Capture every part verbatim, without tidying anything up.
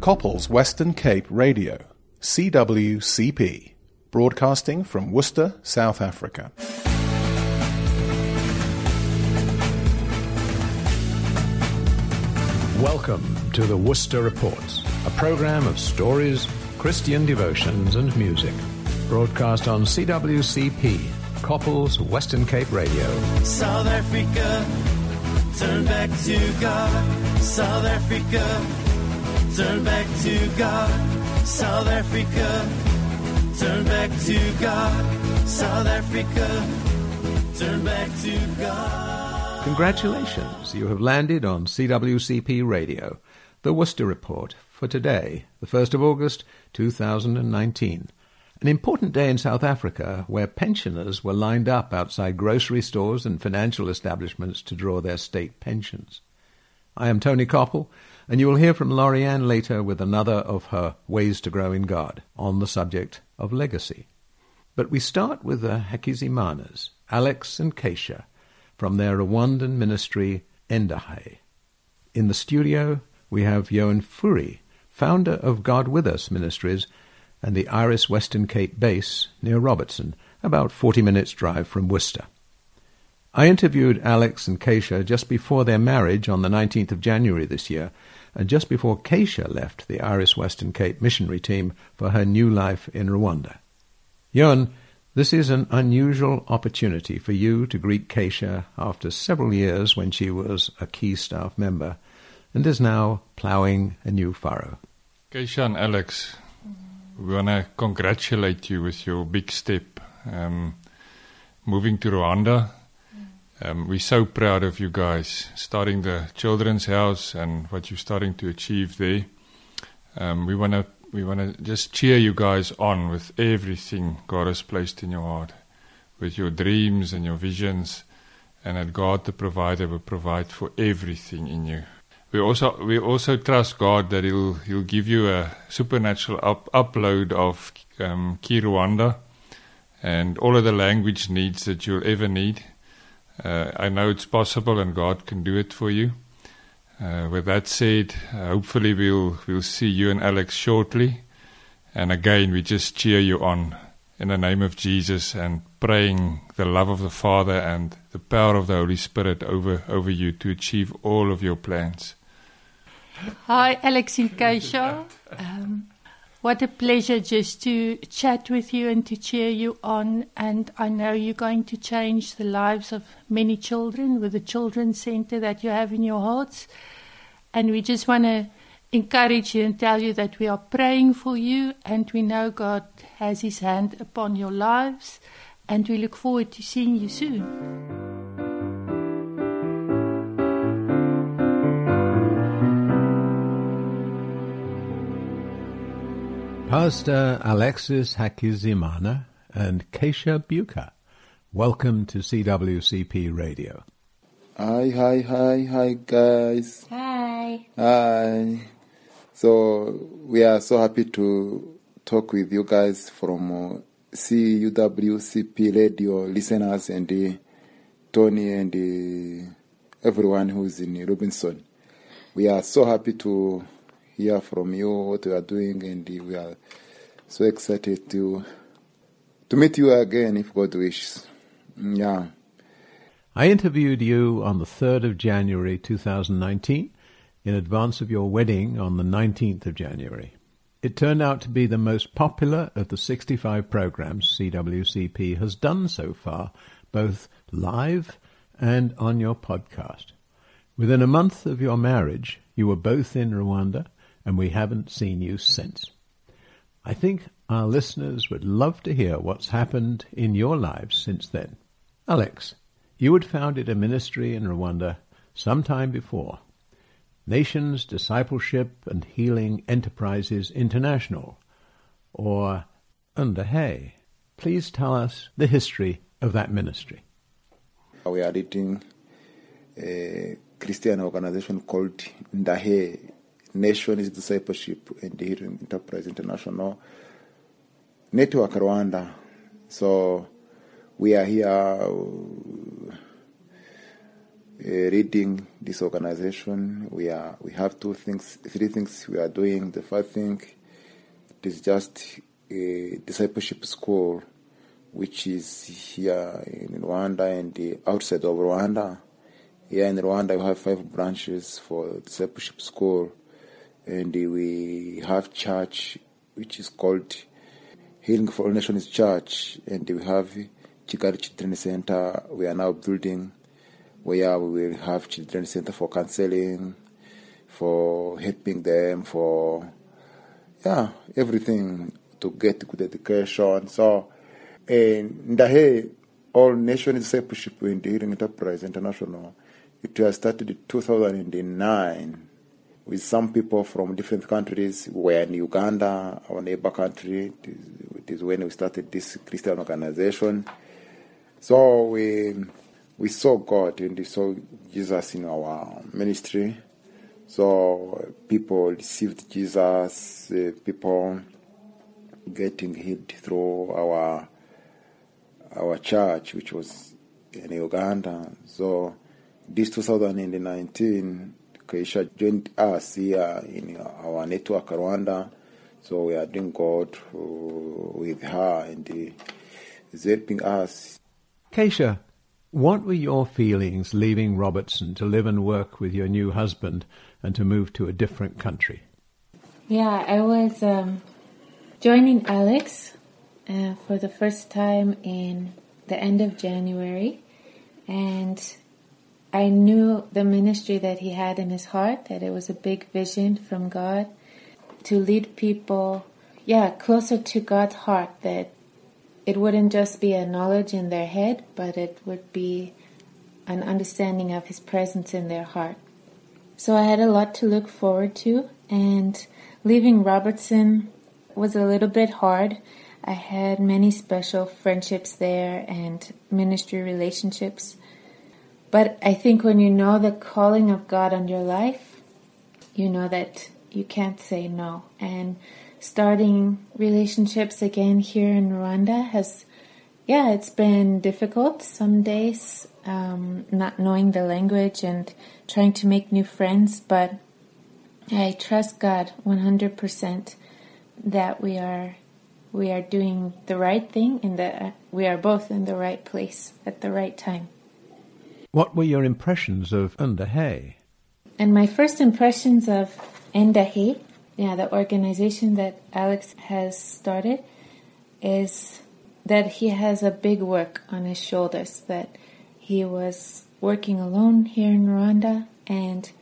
Couples Western Cape Radio, C W C P, broadcasting from Worcester, South Africa. Welcome to the Worcester Reports, a program of stories, Christian devotions and music, broadcast on C W C P, Couples Western Cape Radio. South Africa, turn back to God. South Africa, turn back to God. South Africa, turn back to God. South Africa, turn back to God. Congratulations, you have landed on C W C P Radio, the Worcester Report, for today, the first of August, two thousand nineteen. An important day in South Africa where pensioners were lined up outside grocery stores and financial establishments to draw their state pensions. I am Tony Koppel, and you will hear from Lorianne later with another of her Ways to Grow in God on the subject of legacy. But we start with the Hakizimanas, Alex and Keisha, from their Rwandan ministry, Endahaye. In the studio, we have Johan Furi, founder of God With Us Ministries, and the Iris Western Cape base near Robertson, about forty minutes' drive from Worcester. I interviewed Alex and Keisha just before their marriage on the nineteenth of January this year, and just before Keisha left the Iris Western Cape missionary team for her new life in Rwanda. Johan, this is an unusual opportunity for you to greet Keisha after several years when she was a key staff member and is now ploughing a new furrow. Keisha and Alex, we want to congratulate you with your big step, um, moving to Rwanda. Um, we're so proud of you guys, starting the children's house and what you're starting to achieve there. Um, we want to we want to just cheer you guys on with everything God has placed in your heart, with your dreams and your visions, and that God the provider will provide for everything in you. We also we also trust God that He'll He'll give you a supernatural up, upload of um, Kinyarwanda and all of the language needs that you'll ever need. Uh, I know it's possible, and God can do it for you. Uh, with that said, uh, hopefully we'll we'll see you and Alex shortly. And again, we just cheer you on in the name of Jesus and praying the love of the Father and the power of the Holy Spirit over over you to achieve all of your plans. Hi, Alex and Keisha. Um, what a pleasure just to chat with you and to cheer you on. And I know you're going to change the lives of many children with the Children's Center that you have in your hearts. And we just want to encourage you and tell you that we are praying for you, and we know God has His hand upon your lives, and we look forward to seeing you soon. Pastor Alexis Hakizimana and Keisha Buka, welcome to C W C P Radio. Hi, hi, hi, hi, guys. Hi. Hi. So, we are so happy to talk with you guys from uh, C W C P Radio listeners and uh, Tony and uh, everyone who's in Robinson. We are so happy to hear from you what you are doing, and we are so excited to to meet you again if God wishes. Yeah. I interviewed you on the third of January two thousand nineteen in advance of your wedding on the nineteenth of January. It turned out to be the most popular of the sixty-five programs C W C P has done so far, both live and on your podcast. Within a month of your marriage, you were both in Rwanda, and we haven't seen you since. I think our listeners would love to hear what's happened in your lives since then. Alex, you had founded a ministry in Rwanda some time before, Nations Discipleship and Healing Enterprises International, or Endahaye. Please tell us the history of that ministry. We are leading a Christian organization called Endahaye, Nations Discipleship and Healing Enterprise International Network Rwanda. So we are here uh, reading this organization. We are we have two things, three things we are doing. The first thing is just a discipleship school, which is here in Rwanda and the outside of Rwanda. Here in Rwanda, we have five branches for discipleship school, and we have church, which is called Healing for All Nations Church, and we have Kigali Children's Center. We are now building where we will have Children's Center for counseling, for helping them, for yeah everything to get good education. So, in Ndahe, All Nations Discipleship in the Healing Enterprise International, it was started in two thousand nine with some people from different countries. We were in Uganda, our neighbor country. It is when we started this Christian organization. So we we saw God and we saw Jesus in our ministry. So people received Jesus, uh, people getting healed through our our church, which was in Uganda. So this two thousand nineteen, Keisha joined us here in our network Rwanda. So we are doing God uh, with her, and uh, is helping us. Keisha, what were your feelings leaving Robertson to live and work with your new husband and to move to a different country? Yeah, I was um, joining Alex uh, for the first time in the end of January, and I knew the ministry that he had in his heart, that it was a big vision from God to lead people, yeah, closer to God's heart, that it wouldn't just be a knowledge in their head, but it would be an understanding of his presence in their heart. So I had a lot to look forward to, and leaving Robertson was a little bit hard. I had many special friendships there and ministry relationships. But I think when you know the calling of God on your life, you know that you can't say no. And starting relationships again here in Rwanda has, yeah, it's been difficult some days, um, not knowing the language and trying to make new friends. But I trust God one hundred percent that we are we are doing the right thing and that we are both in the right place at the right time. What were your impressions of Ndahe? And my first impressions of Ndahe, yeah, the organization that Alex has started, is that he has a big work on his shoulders, that he was working alone here in Rwanda, and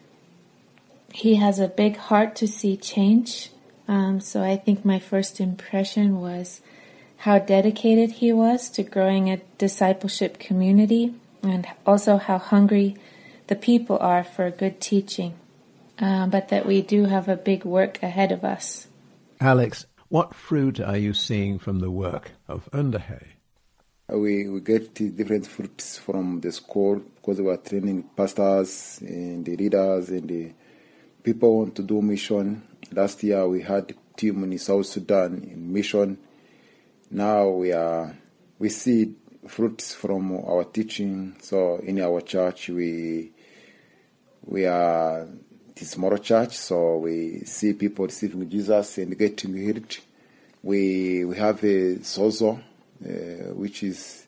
he has a big heart to see change. Um, so I think my first impression was how dedicated he was to growing a discipleship community, and also how hungry the people are for good teaching, uh, but that we do have a big work ahead of us. Alex, what fruit are you seeing from the work of Ndahe? We we get different fruits from the school because we are training pastors and the leaders, and the people want to do mission. Last year we had a team in South Sudan in mission. Now we are we see fruits from our teaching. So in our church, we we are this small church, so we see people receiving Jesus and getting healed. We we have a sozo, uh, which is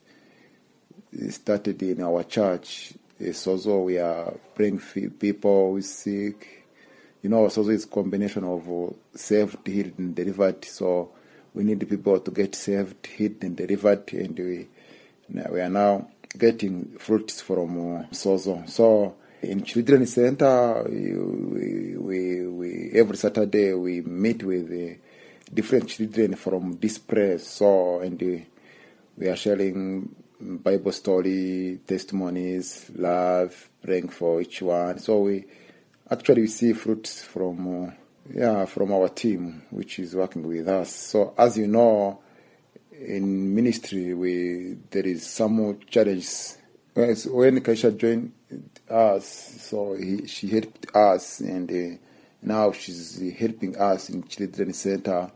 started in our church. A sozo, we are praying for people who are sick. You know, sozo is a combination of saved, healed, and delivered. So we need people to get saved, healed, and delivered, and we. We are now getting fruits from uh, Sozo. So in Children's Center, we, we, we, every Saturday we meet with uh, different children from this place. So, and uh, we are sharing Bible story, testimonies, love, praying for each one. So we actually we see fruits from, uh, yeah, from our team, which is working with us. So as you know, in ministry, we there is some more challenges. When Keisha joined us, so he, she helped us, and uh, now she's helping us in Children's Center, uh,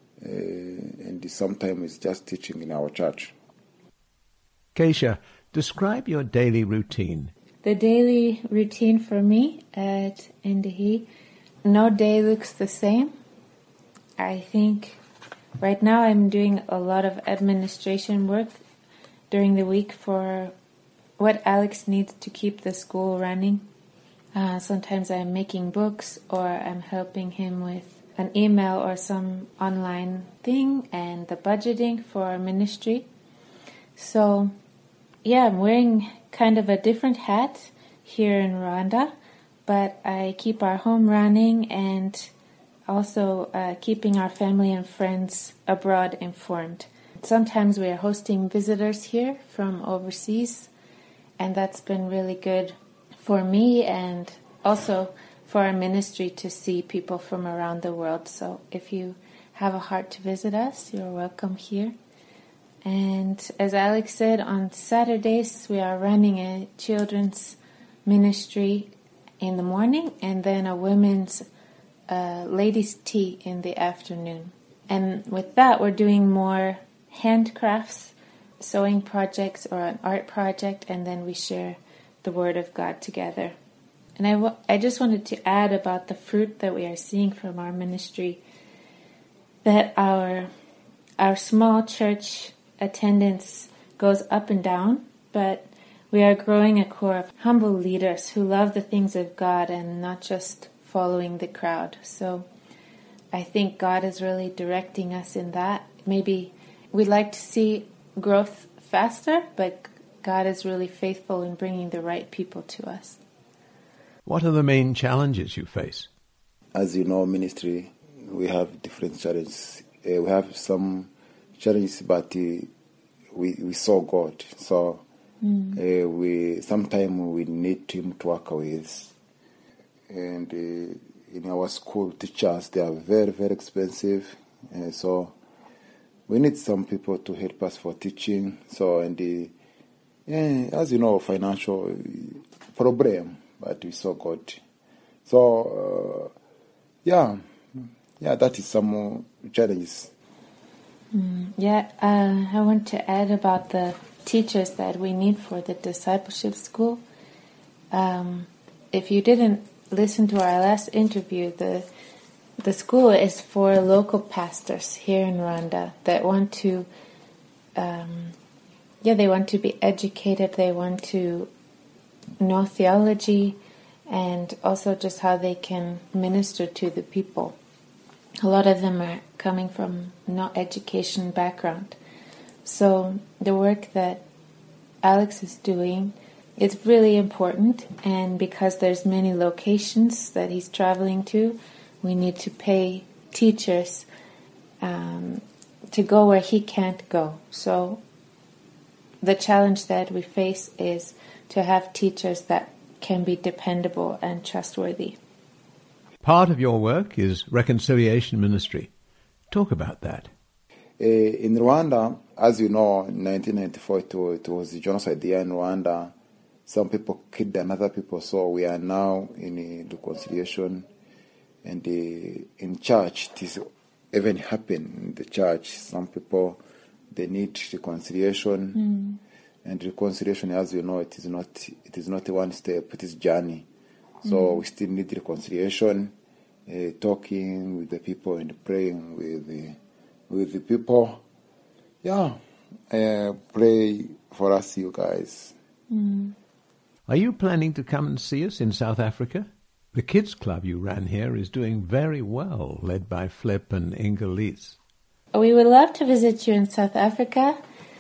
and sometimes just teaching in our church. Keisha, describe your daily routine. the daily routine for me at Indihi, no day looks the same. I think right now I'm doing a lot of administration work during the week for what Alex needs to keep the school running. Uh, sometimes I'm making books, or I'm helping him with an email or some online thing, and the budgeting for our ministry. So, yeah, I'm wearing kind of a different hat here in Rwanda, but I keep our home running and also uh, keeping our family and friends abroad informed. Sometimes we are hosting visitors here from overseas, and that's been really good for me and also for our ministry to see people from around the world. So if you have a heart to visit us, you're welcome here. And as Alex said, on Saturdays we are running a children's ministry in the morning and then a women's uh, ladies' tea in the afternoon. And with that, we're doing more handcrafts, sewing projects or an art project, and then we share the Word of God together. And I, w- I just wanted to add about the fruit that we are seeing from our ministry, that our our small church attendance goes up and down, but we are growing a core of humble leaders who love the things of God and not just following the crowd. So I think God is really directing us in that. Maybe we'd like to see growth faster, but God is really faithful in bringing the right people to us. What are the main challenges you face? As you know, ministry, we have different challenges. Uh, we have some challenges, but uh, we we saw God. So mm. uh, we sometimes we need Him to work with. And uh, in our school, teachers, they are very, very expensive. Uh, so we need some people to help us for teaching. So, and the, yeah, as you know, financial problem, but we saw God. So, uh, yeah, yeah, that is some more challenges. Mm, yeah, uh, I want to add about the teachers that we need for the discipleship school. Um, if you didn't listen to our last interview, the The school is for local pastors here in Rwanda that want to, um, yeah, they want to be educated, they want to know theology, and also just how they can minister to the people. A lot of them are coming from no education background. So the work that Alex is doing is really important, and because there's many locations that he's traveling to, we need to pay teachers um, to go where he can't go. So the challenge that we face is to have teachers that can be dependable and trustworthy. Part of your work is reconciliation ministry. Talk about that. Uh, in Rwanda, as you know, in nineteen ninety-four, it was, it was the genocide there in Rwanda. Some people killed another people, so we are now in uh, reconciliation. And uh, in church, this even happened in the church. Some people, they need reconciliation. Mm. And reconciliation, as you know, it is not it is not a one step, it is journey. So mm. we still need reconciliation, uh, talking with the people and praying with the, with the people. Yeah, uh, pray for us, you guys. Mm. Are you planning to come and see us in South Africa? The kids club you ran here is doing very well, led by Flip and Inga Lees. We would love to visit you in South Africa,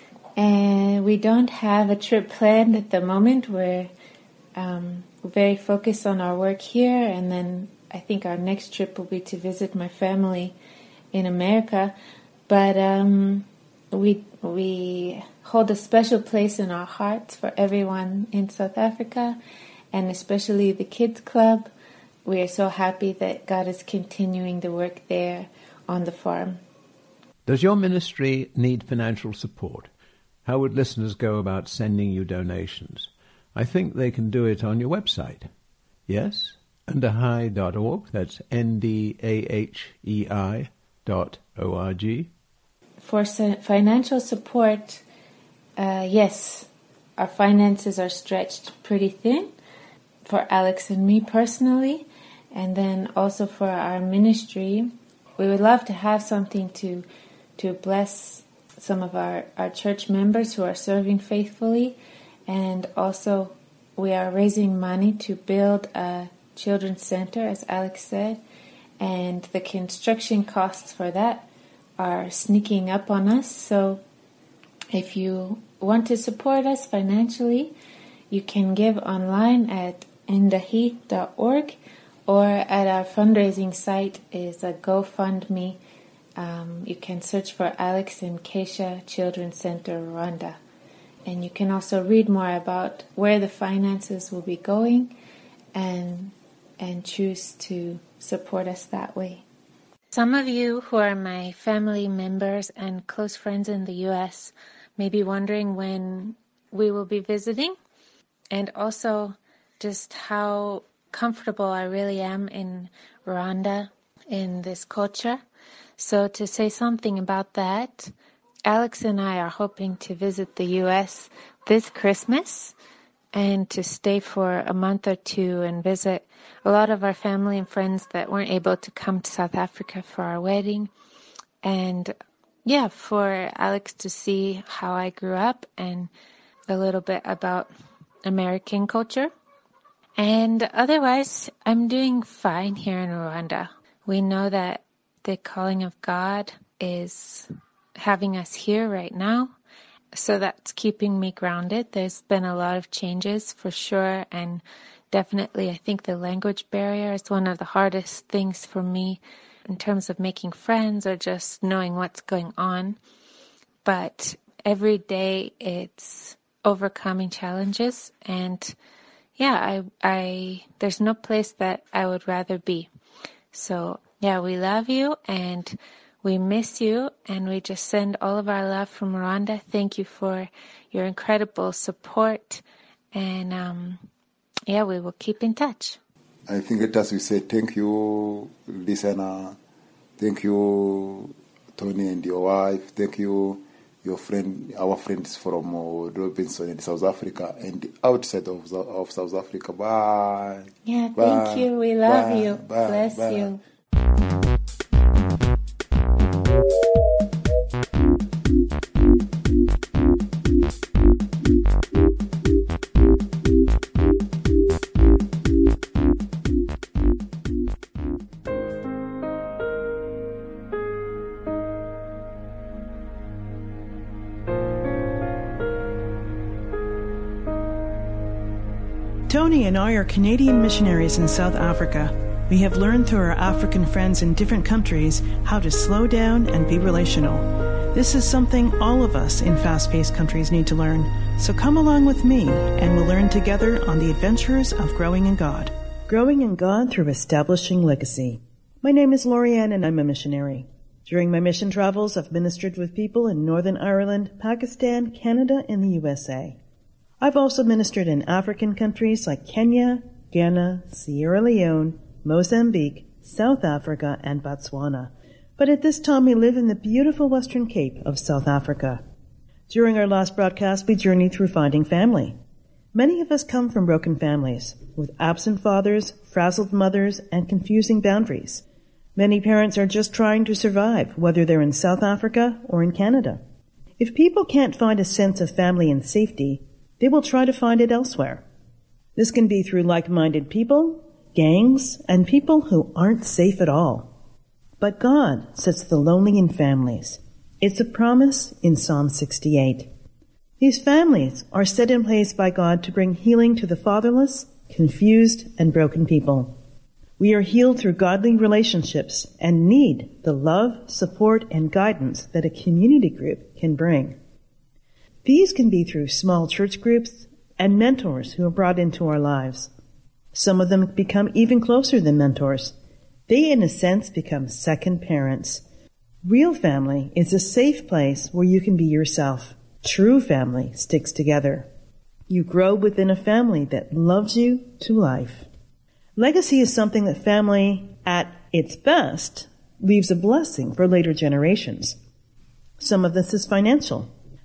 and we don't have a trip planned at the moment. We're um, very focused on our work here, and then I think our next trip will be to visit my family in America. But um, we we hold a special place in our hearts for everyone in South Africa, and especially the kids club. We are so happy that God is continuing the work there on the farm. Does your ministry need financial support? How would listeners go about sending you donations? I think they can do it on your website. Yes? Ndahei dot org. That's N D A H E I dot O R G. For financial support, uh, yes. our finances are stretched pretty thin for Alex and me personally, and then also for our ministry. We would love to have something to to bless some of our, our church members who are serving faithfully, and also we are raising money to build a children's center, as Alex said, and the construction costs for that are sneaking up on us. So if you want to support us financially, you can give online at indahi dot org, or at our fundraising site is a GoFundMe. Um, you can search for Alex and Keisha Children's Center Rwanda. And you can also read more about where the finances will be going and and choose to support us that way. Some of you who are my family members and close friends in the U S may be wondering when we will be visiting, and also just how comfortable I really am in Rwanda, in this culture. So to say something about that, Alex and I are hoping to visit the U S this Christmas and to stay for a month or two and visit a lot of our family and friends that weren't able to come to South Africa for our wedding. And yeah, for Alex to see how I grew up and a little bit about American culture. And otherwise, I'm doing fine here in Rwanda. We know that the calling of God is having us here right now, so that's keeping me grounded. There's been a lot of changes for sure, and definitely I think the language barrier is one of the hardest things for me in terms of making friends or just knowing what's going on. But every day it's overcoming challenges, and yeah, I, I, there's no place that I would rather be. So yeah, we love you and we miss you, and we just send all of our love from Rwanda. Thank you for your incredible support, and um, yeah, we will keep in touch. I think let us we say thank you, listener. Thank you, Tony and your wife. Thank you, your friend, our friends from uh, Robinson in South Africa and outside of, of South Africa. Bye. Yeah, Bye. thank you. We love Bye. you. Bye. Bless Bye. you. Tony and I are Canadian missionaries in South Africa. We have learned through our African friends in different countries how to slow down and be relational. This is something all of us in fast-paced countries need to learn. So come along with me and we'll learn together on the adventures of growing in God. Growing in God through establishing legacy. My name is Lorianne and I'm a missionary. During my mission travels, I've ministered with people in Northern Ireland, Pakistan, Canada, and the U S A. I've also ministered in African countries like Kenya, Ghana, Sierra Leone, Mozambique, South Africa, and Botswana. But at this time we live in the beautiful Western Cape of South Africa. During our last broadcast, we journeyed through finding family. Many of us come from broken families, with absent fathers, frazzled mothers, and confusing boundaries. Many parents are just trying to survive, whether they're in South Africa or in Canada. If people can't find a sense of family and safety, they will try to find it elsewhere. This can be through like-minded people, gangs, and people who aren't safe at all. But God sets the lonely in families. It's a promise in Psalm sixty-eight. These families are set in place by God to bring healing to the fatherless, confused, and broken people. We are healed through godly relationships and need the love, support, and guidance that a community group can bring. These can be through small church groups and mentors who are brought into our lives. Some of them become even closer than mentors. They, in a sense, become second parents. Real family is a safe place where you can be yourself. True family sticks together. You grow within a family that loves you to life. Legacy is something that family, at its best, leaves a blessing for later generations. Some of this is financial.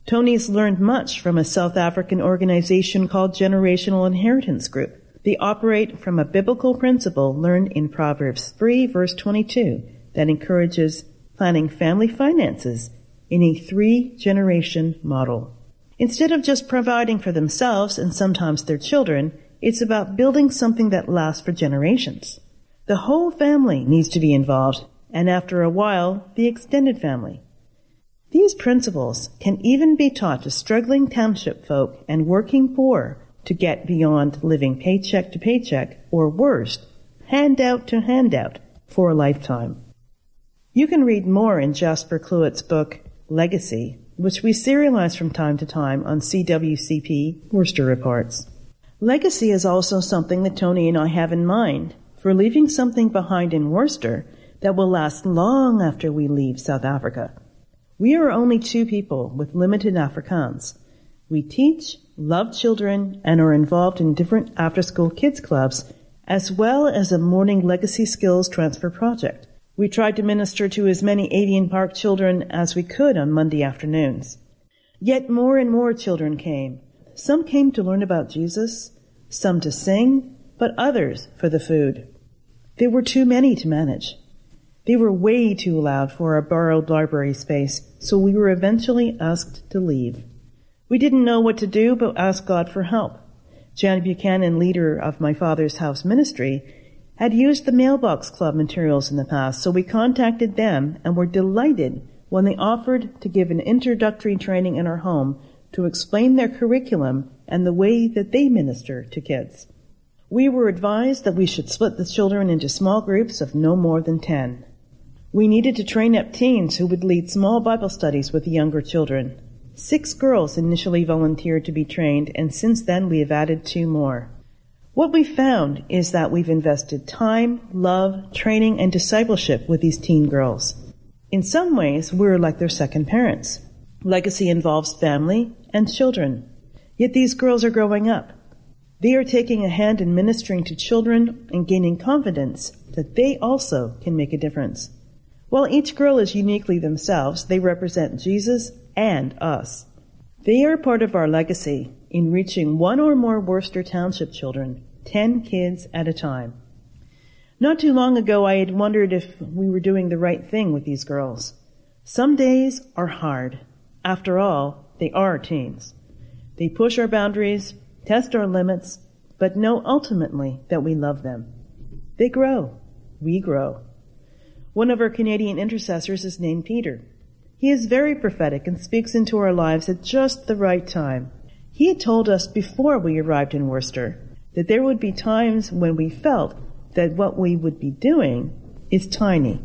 Tony's learned much from a South African organization called Generational Inheritance Group. They operate from a biblical principle learned in Proverbs three, verse twenty-two, that encourages planning family finances in a three-generation model. Instead of just providing for themselves and sometimes their children, it's about building something that lasts for generations. The whole family needs to be involved, and after a while, the extended family. These principles can even be taught to struggling township folk and working poor to get beyond living paycheck to paycheck, or worse, handout to handout, for a lifetime. You can read more in Jasper Cluett's book, Legacy, which we serialize from time to time on C W C P Worcester Reports. Legacy is also something that Tony and I have in mind for leaving something behind in Worcester that will last long after we leave South Africa. We are only two people with limited Afrikaans. We teach, love children, and are involved in different after-school kids clubs, as well as a morning legacy skills transfer project. We tried to minister to as many Avian Park children as we could on Monday afternoons. Yet more and more children came. Some came to learn about Jesus, some to sing, but others for the food. There were too many to manage. They were way too loud for our borrowed library space, so we were eventually asked to leave. We didn't know what to do but ask God for help. Jan Buchanan, leader of my father's house ministry, had used the Mailbox Club materials in the past, so we contacted them and were delighted when they offered to give an introductory training in our home to explain their curriculum and the way that they minister to kids. We were advised that we should split the children into small groups of no more than ten. We needed to train up teens who would lead small Bible studies with the younger children. Six girls initially volunteered to be trained, and since then we have added two more. What we found is that we've invested time, love, training, and discipleship with these teen girls. In some ways, we're like their second parents. Legacy involves family and children. Yet these girls are growing up. They are taking a hand in ministering to children and gaining confidence that they also can make a difference. While each girl is uniquely themselves, they represent Jesus and us. They are part of our legacy in reaching one or more Worcester Township children, ten kids at a time. Not too long ago, I had wondered if we were doing the right thing with these girls. Some days are hard. After all, they are teens. They push our boundaries, test our limits, but know ultimately that we love them. They grow. We grow. One of our Canadian intercessors is named Peter. He is very prophetic and speaks into our lives at just the right time. He had told us before we arrived in Worcester that there would be times when we felt that what we would be doing is tiny.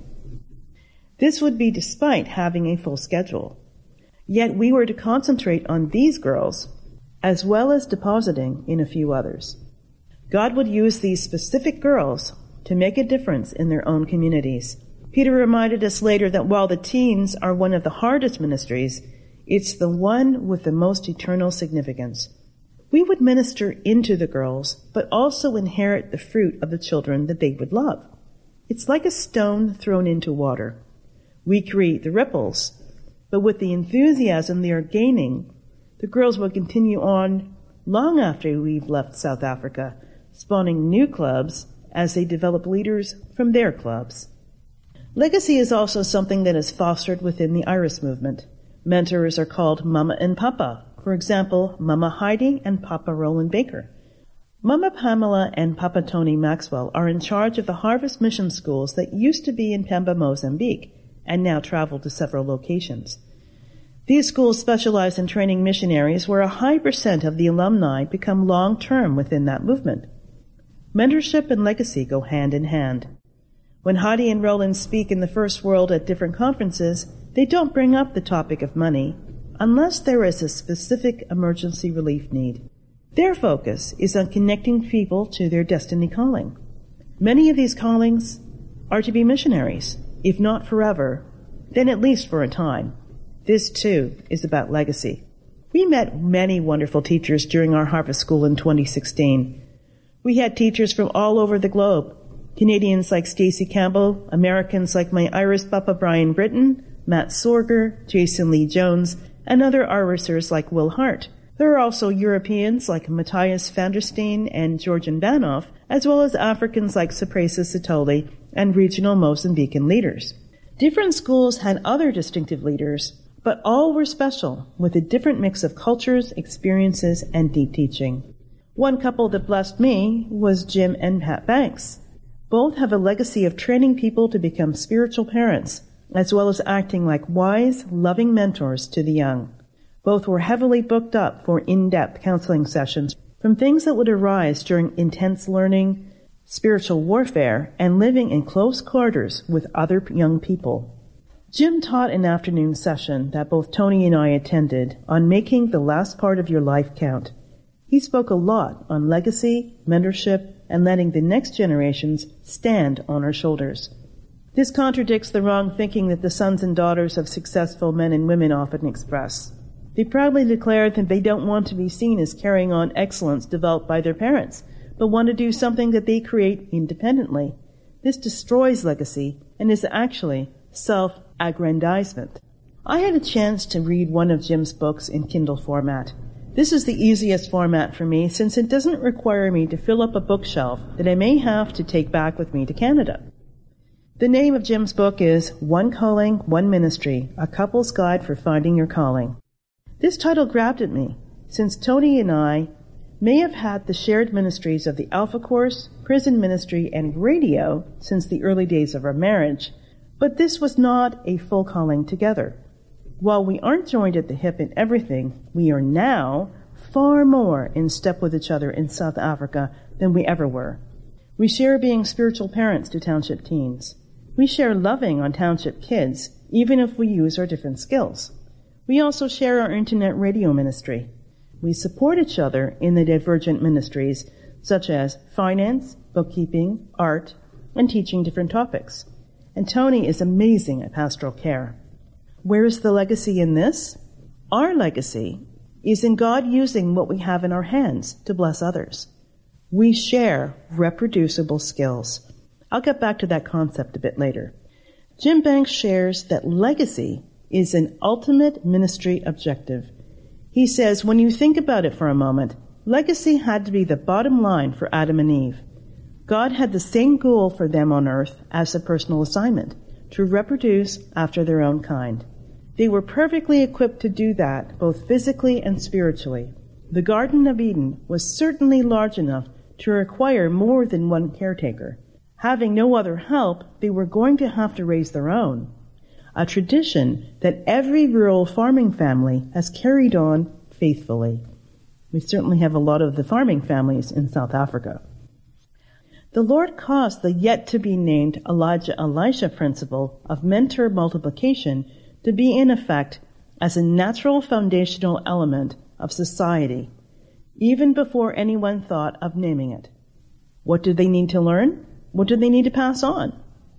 This would be despite having a full schedule. Yet we were to concentrate on these girls as well as depositing in a few others. God would use these specific girls to make a difference in their own communities. Peter reminded us later that while the teens are one of the hardest ministries, it's the one with the most eternal significance. We would minister into the girls, but also inherit the fruit of the children that they would love. It's like a stone thrown into water. We create the ripples, but with the enthusiasm they are gaining, the girls will continue on long after we've left South Africa, spawning new clubs as they develop leaders from their clubs. Legacy is also something that is fostered within the Iris movement. Mentors are called Mama and Papa. For example, Mama Heidi and Papa Roland Baker. Mama Pamela and Papa Tony Maxwell are in charge of the Harvest Mission Schools that used to be in Pemba, Mozambique, and now travel to several locations. These schools specialize in training missionaries where a high percent of the alumni become long-term within that movement. Mentorship and legacy go hand in hand. When Heidi and Roland speak in the First World at different conferences, they don't bring up the topic of money unless there is a specific emergency relief need. Their focus is on connecting people to their destiny calling. Many of these callings are to be missionaries, if not forever, then at least for a time. This, too, is about legacy. We met many wonderful teachers during our Harvest School in twenty sixteen. We had teachers from all over the globe. Canadians like Stacey Campbell, Americans like my Irish Papa Brian Britton, Matt Sorger, Jason Lee Jones, and other artisans like Will Hart. There are also Europeans like Matthias van der Steen and Georgian Banov, as well as Africans like Sapresa Sitoli and regional Mozambican leaders. Different schools had other distinctive leaders, but all were special, with a different mix of cultures, experiences, and deep teaching. One couple that blessed me was Jim and Pat Banks. Both have a legacy of training people to become spiritual parents, as well as acting like wise, loving mentors to the young. Both were heavily booked up for in-depth counseling sessions from things that would arise during intense learning, spiritual warfare, and living in close quarters with other young people. Jim taught an afternoon session that both Tony and I attended on making the last part of your life count. He spoke a lot on legacy, mentorship, and letting the next generations stand on our shoulders. This contradicts the wrong thinking that the sons and daughters of successful men and women often express. They proudly declare that they don't want to be seen as carrying on excellence developed by their parents, but want to do something that they create independently. This destroys legacy and is actually self-aggrandizement. I had a chance to read one of Jim's books in Kindle format. This is the easiest format for me since it doesn't require me to fill up a bookshelf that I may have to take back with me to Canada. The name of Jim's book is One Calling, One Ministry, A Couple's Guide for Finding Your Calling. This title grabbed at me, since Tony and I may have had the shared ministries of the Alpha Course, prison ministry, and radio since the early days of our marriage, but this was not a full calling together. While we aren't joined at the hip in everything, we are now far more in step with each other in South Africa than we ever were. We share being spiritual parents to township teens. We share loving on township kids, even if we use our different skills. We also share our internet radio ministry. We support each other in the divergent ministries, such as finance, bookkeeping, art, and teaching different topics. And Tony is amazing at pastoral care. Where is the legacy in this? Our legacy is in God using what we have in our hands to bless others. We share reproducible skills. I'll get back to that concept a bit later. Jim Banks shares that legacy is an ultimate ministry objective. He says, when you think about it for a moment, legacy had to be the bottom line for Adam and Eve. God had the same goal for them on earth as a personal assignment, to reproduce after their own kind. They were perfectly equipped to do that, both physically and spiritually. The Garden of Eden was certainly large enough to require more than one caretaker. Having no other help, they were going to have to raise their own. A tradition that every rural farming family has carried on faithfully. We certainly have a lot of the farming families in South Africa. The Lord caused the yet-to-be-named Elijah-Elisha principle of mentor multiplication to be in effect as a natural foundational element of society, even before anyone thought of naming it. What did they need to learn? What did they need to pass on?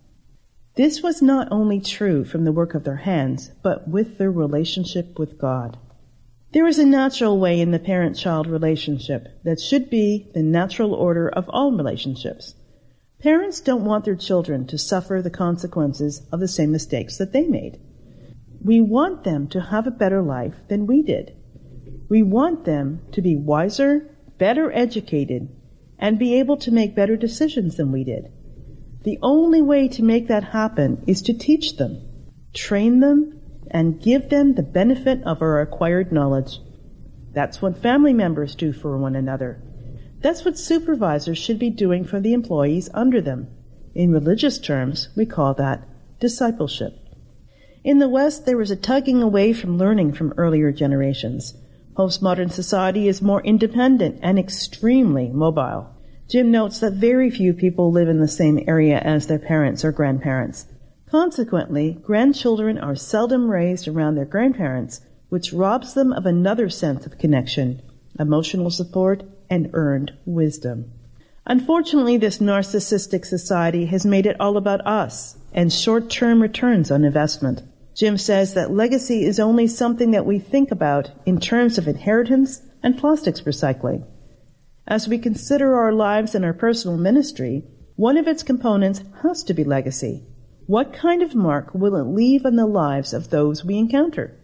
This was not only true from the work of their hands, but with their relationship with God. There is a natural way in the parent-child relationship that should be the natural order of all relationships. Parents don't want their children to suffer the consequences of the same mistakes that they made. We want them to have a better life than we did. We want them to be wiser, better educated, and be able to make better decisions than we did. The only way to make that happen is to teach them, train them, and give them the benefit of our acquired knowledge. That's what family members do for one another. That's what supervisors should be doing for the employees under them. In religious terms, we call that discipleship. In the West, there is a tugging away from learning from earlier generations. Postmodern society is more independent and extremely mobile. Jim notes that very few people live in the same area as their parents or grandparents. Consequently, grandchildren are seldom raised around their grandparents, which robs them of another sense of connection, emotional support, and earned wisdom. Unfortunately, this narcissistic society has made it all about us and short-term returns on investment. Jim says that legacy is only something that we think about in terms of inheritance and plastics recycling. As we consider our lives and our personal ministry, one of its components has to be legacy. What kind of mark will it leave on the lives of those we encounter?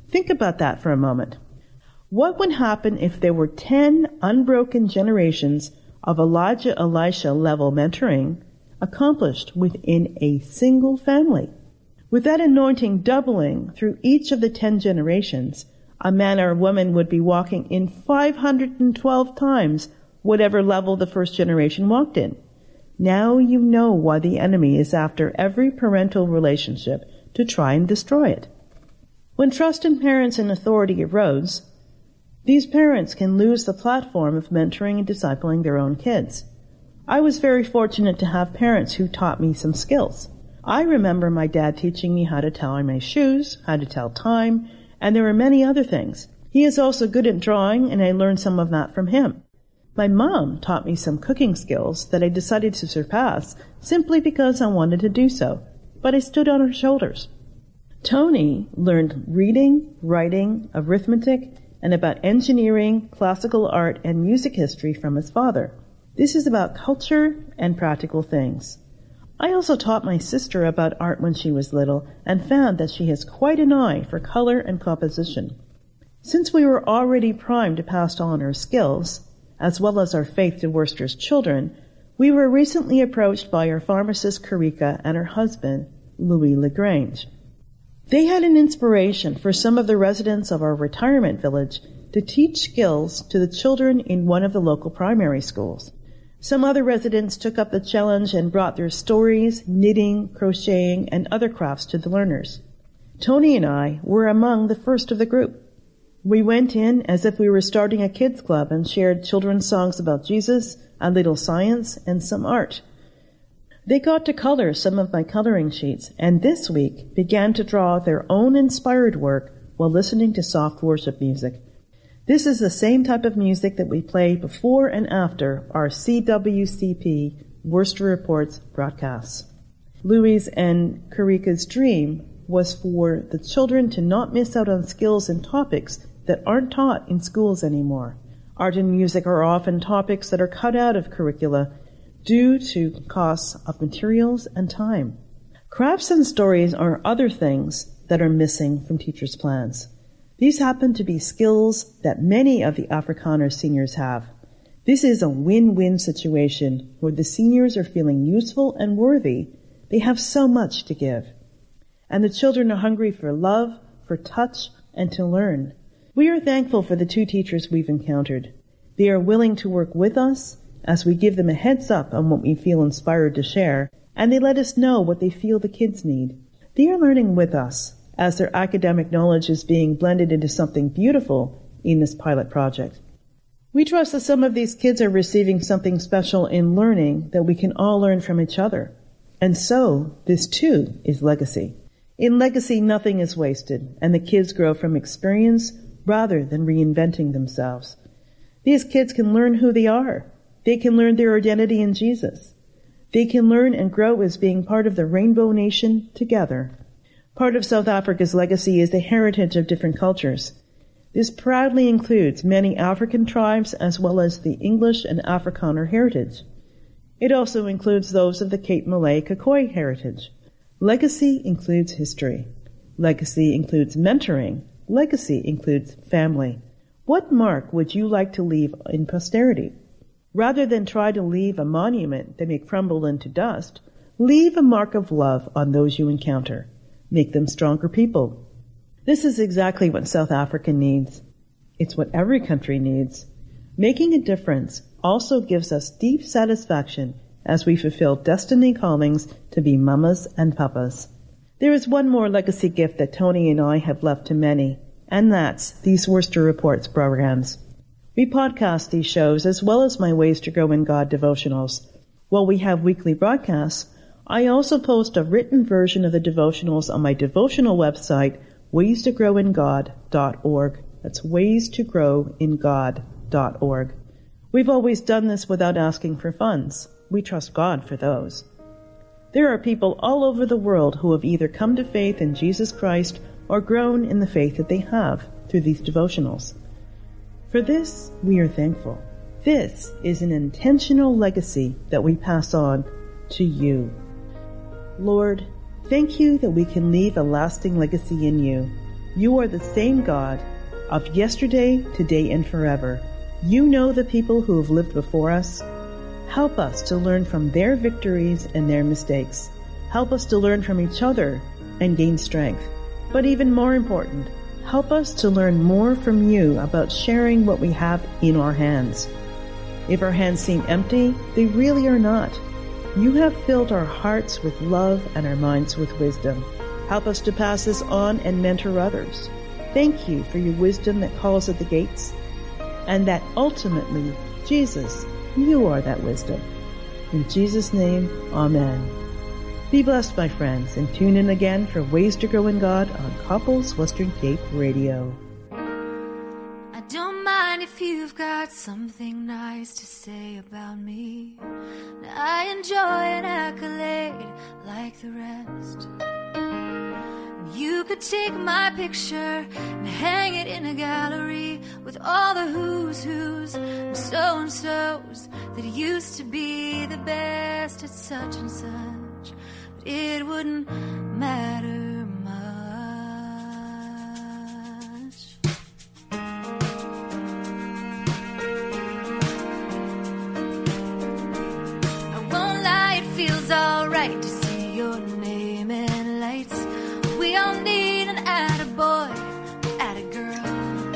Think about that for a moment. What would happen if there were ten unbroken generations of Elijah Elisha level mentoring accomplished within a single family? With that anointing doubling through each of the ten generations, a man or a woman would be walking in five hundred twelve times whatever level the first generation walked in. Now you know why the enemy is after every parental relationship to try and destroy it. When trust in parents and authority erodes, these parents can lose the platform of mentoring and discipling their own kids. I was very fortunate to have parents who taught me some skills. I remember my dad teaching me how to tie my shoes, how to tell time, and there were many other things. He is also good at drawing, and I learned some of that from him. My mom taught me some cooking skills that I decided to surpass simply because I wanted to do so, but I stood on her shoulders. Tony learned reading, writing, arithmetic, and about engineering, classical art, and music history from his father. This is about culture and practical things. I also taught my sister about art when she was little and found that she has quite an eye for color and composition. Since we were already primed to pass on our skills, as well as our faith to Worcester's children, we were recently approached by our pharmacist Karika and her husband, Louis Lagrange. They had an inspiration for some of the residents of our retirement village to teach skills to the children in one of the local primary schools. Some other residents took up the challenge and brought their stories, knitting, crocheting, and other crafts to the learners. Tony and I were among the first of the group. We went in as if we were starting a kids' club and shared children's songs about Jesus, a little science, and some art. They got to color some of my coloring sheets, and this week began to draw their own inspired work while listening to soft worship music. This is the same type of music that we play before and after our C W C P Worcester Reports broadcasts. Louis and Karika's dream was for the children to not miss out on skills and topics that aren't taught in schools anymore. Art and music are often topics that are cut out of curricula due to costs of materials and time. Crafts and stories are other things that are missing from teachers' plans. These happen to be skills that many of the Afrikaner seniors have. This is a win-win situation where the seniors are feeling useful and worthy. They have so much to give. And the children are hungry for love, for touch, and to learn. We are thankful for the two teachers we've encountered. They are willing to work with us as we give them a heads up on what we feel inspired to share, and they let us know what they feel the kids need. They are learning with us as their academic knowledge is being blended into something beautiful in this pilot project. We trust that some of these kids are receiving something special in learning that we can all learn from each other. And so, this too is legacy. In legacy, nothing is wasted, and the kids grow from experience rather than reinventing themselves. These kids can learn who they are. They can learn their identity in Jesus. They can learn and grow as being part of the Rainbow Nation together. Part of South Africa's legacy is the heritage of different cultures. This proudly includes many African tribes as well as the English and Afrikaner heritage. It also includes those of the Cape Malay Khoi heritage. Legacy includes history. Legacy includes mentoring. Legacy includes family. What mark would you like to leave in posterity? Rather than try to leave a monument that may crumble into dust, leave a mark of love on those you encounter. Make them stronger people. This is exactly what South Africa needs. It's what every country needs. Making a difference also gives us deep satisfaction as we fulfill destiny callings to be mamas and papas. There is one more legacy gift that Tony and I have left to many, and that's these Worcester Reports programs. We podcast these shows as well as my Ways to Grow in God devotionals. While we have weekly broadcasts, I also post a written version of the devotionals on my devotional website, ways to grow in god dot org. That's ways to grow in god dot org. We've always done this without asking for funds. We trust God for those. There are people all over the world who have either come to faith in Jesus Christ or grown in the faith that they have through these devotionals. For this, we are thankful. This is an intentional legacy that we pass on to you. Lord, thank you that we can leave a lasting legacy in you. You are the same God of yesterday, today, and forever. You know the people who have lived before us. Help us to learn from their victories and their mistakes. Help us to learn from each other and gain strength. But even more important, help us to learn more from you about sharing what we have in our hands. If our hands seem empty, they really are not. You have filled our hearts with love and our minds with wisdom. Help us to pass this on and mentor others. Thank you for your wisdom that calls at the gates, and that ultimately, Jesus, you are that wisdom. In Jesus' name, amen. Be blessed, my friends, and tune in again for Ways to Grow in God on Couples Western Cape Radio. I don't mind if you've got something nice to say about me. I enjoy an accolade like the rest. You could take my picture and hang it in a gallery with all the who's who's and so-and-so's that used to be the best at such and such. But it wouldn't matter much. I won't lie, it feels alright to see your name in lights. We all need an attaboy, attagirl.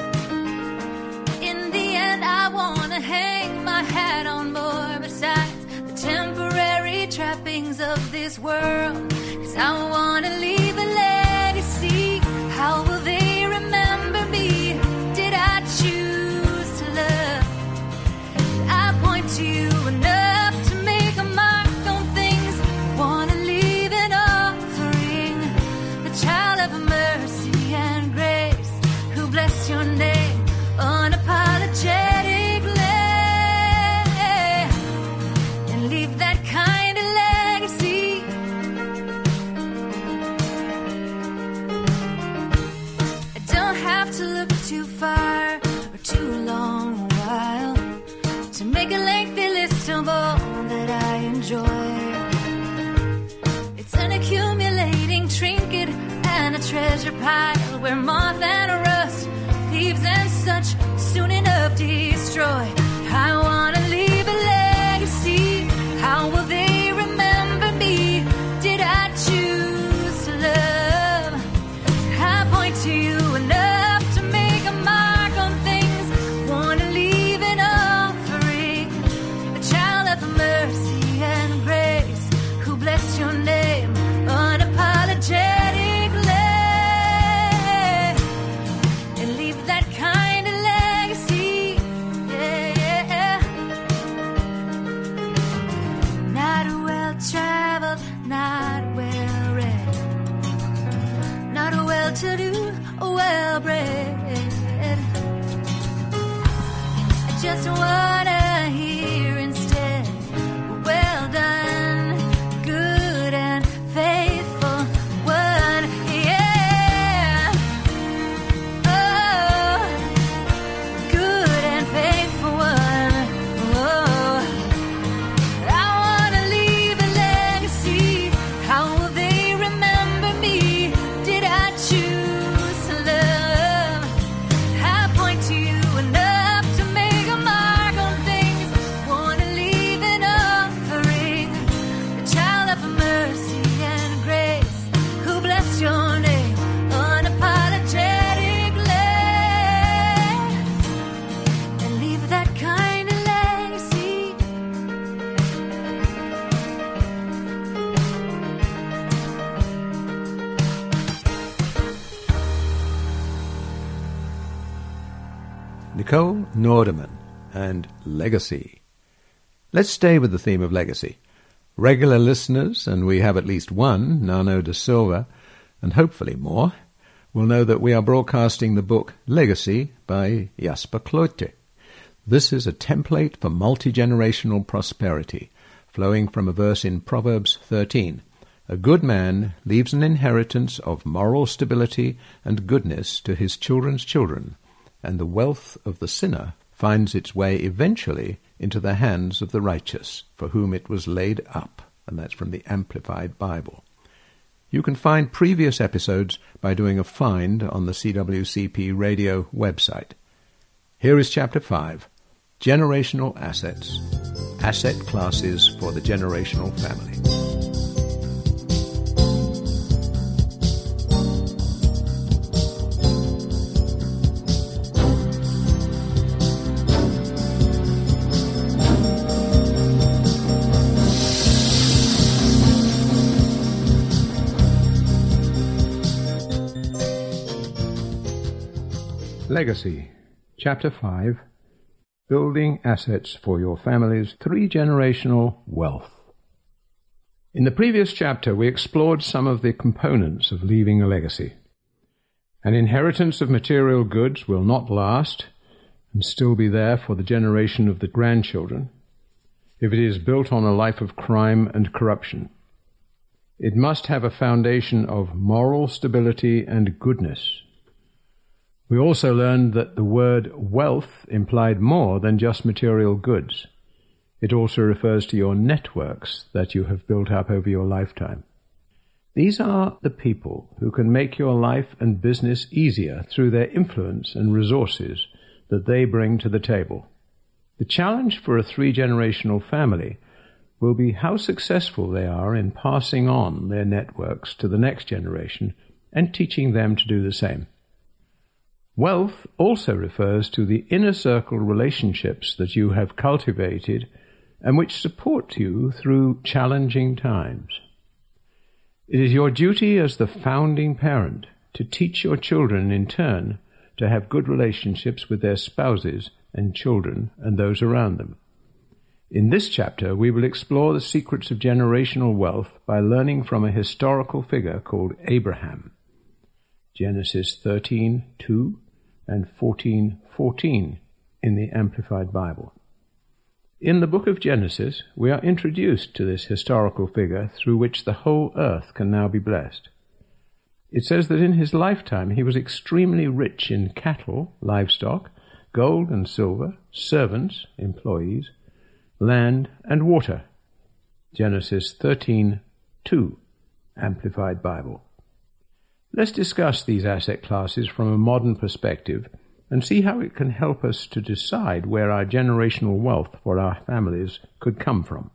In the end, I wanna hang my hat on more besides the temporary trappings of this world. 'Cause I wanna leave a legacy. How will they remember me? Did I choose to love? Did I point to you enough to make a mark on things? Wanna leave an offering, the child of mercy and grace, who bless your name unapologetically, and leave that kind of legacy. I don't have to look too far or too long a while to make a lengthy list of all that I enjoy. It's an accumulating trinket and a treasure pile where moth and rust, thieves and such soon enough destroy. I wanna leave a legacy. How will they remember me? Did I choose to love? I point to you enough to make a mark on things. Wanna leave an offering, a child of mercy and grace, who bless your name unapologetically, and leave that kind of legacy. Yeah, yeah. Not well-traveled, not well-read, not well-to-do, well-bred. I just wanna hear instead, well done, good and faithful one. Yeah. Oh, good and faithful one. Oh, I wanna leave a legacy. How will they remember me? Did I choose to love? I point to you enough to make a mark on things. Wanna leave an offering, a child of mercy and grace, who bless your name unapologetically, and leave that kind of legacy. Nicole Nordeman and Legacy. Let's stay with the theme of legacy. Regular listeners, and we have at least one, Nano de Silva, and hopefully more, will know that we are broadcasting the book Legacy by Jasper Kloete. This is a template for multi-generational prosperity, flowing from a verse in Proverbs thirteen. A good man leaves an inheritance of moral stability and goodness to his children's children, and the wealth of the sinner finds its way eventually into the hands of the righteous, for whom it was laid up. And that's from the Amplified Bible. You can find previous episodes by doing a find on the C W C P Radio website. Here is Chapter five, Generational Assets, Asset Classes for the Generational Family. Legacy, Chapter five, Building Assets for Your Family's Three-Generational Wealth. In the previous chapter, we explored some of the components of leaving a legacy. An inheritance of material goods will not last and still be there for the generation of the grandchildren if it is built on a life of crime and corruption. It must have a foundation of moral stability and goodness. We also learned that the word wealth implied more than just material goods. It also refers to your networks that you have built up over your lifetime. These are the people who can make your life and business easier through their influence and resources that they bring to the table. The challenge for a three-generational family will be how successful they are in passing on their networks to the next generation and teaching them to do the same. Wealth also refers to the inner circle relationships that you have cultivated and which support you through challenging times. It is your duty as the founding parent to teach your children in turn to have good relationships with their spouses and children and those around them. In this chapter, we will explore the secrets of generational wealth by learning from a historical figure called Abraham. Genesis thirteen two and fourteen fourteen in the Amplified Bible. In the book of Genesis, we are introduced to this historical figure through which the whole earth can now be blessed. It says that in his lifetime he was extremely rich in cattle, livestock, gold and silver, servants, employees, land, and water. Genesis thirteen two, Amplified Bible. Let's discuss these asset classes from a modern perspective and see how it can help us to decide where our generational wealth for our families could come from.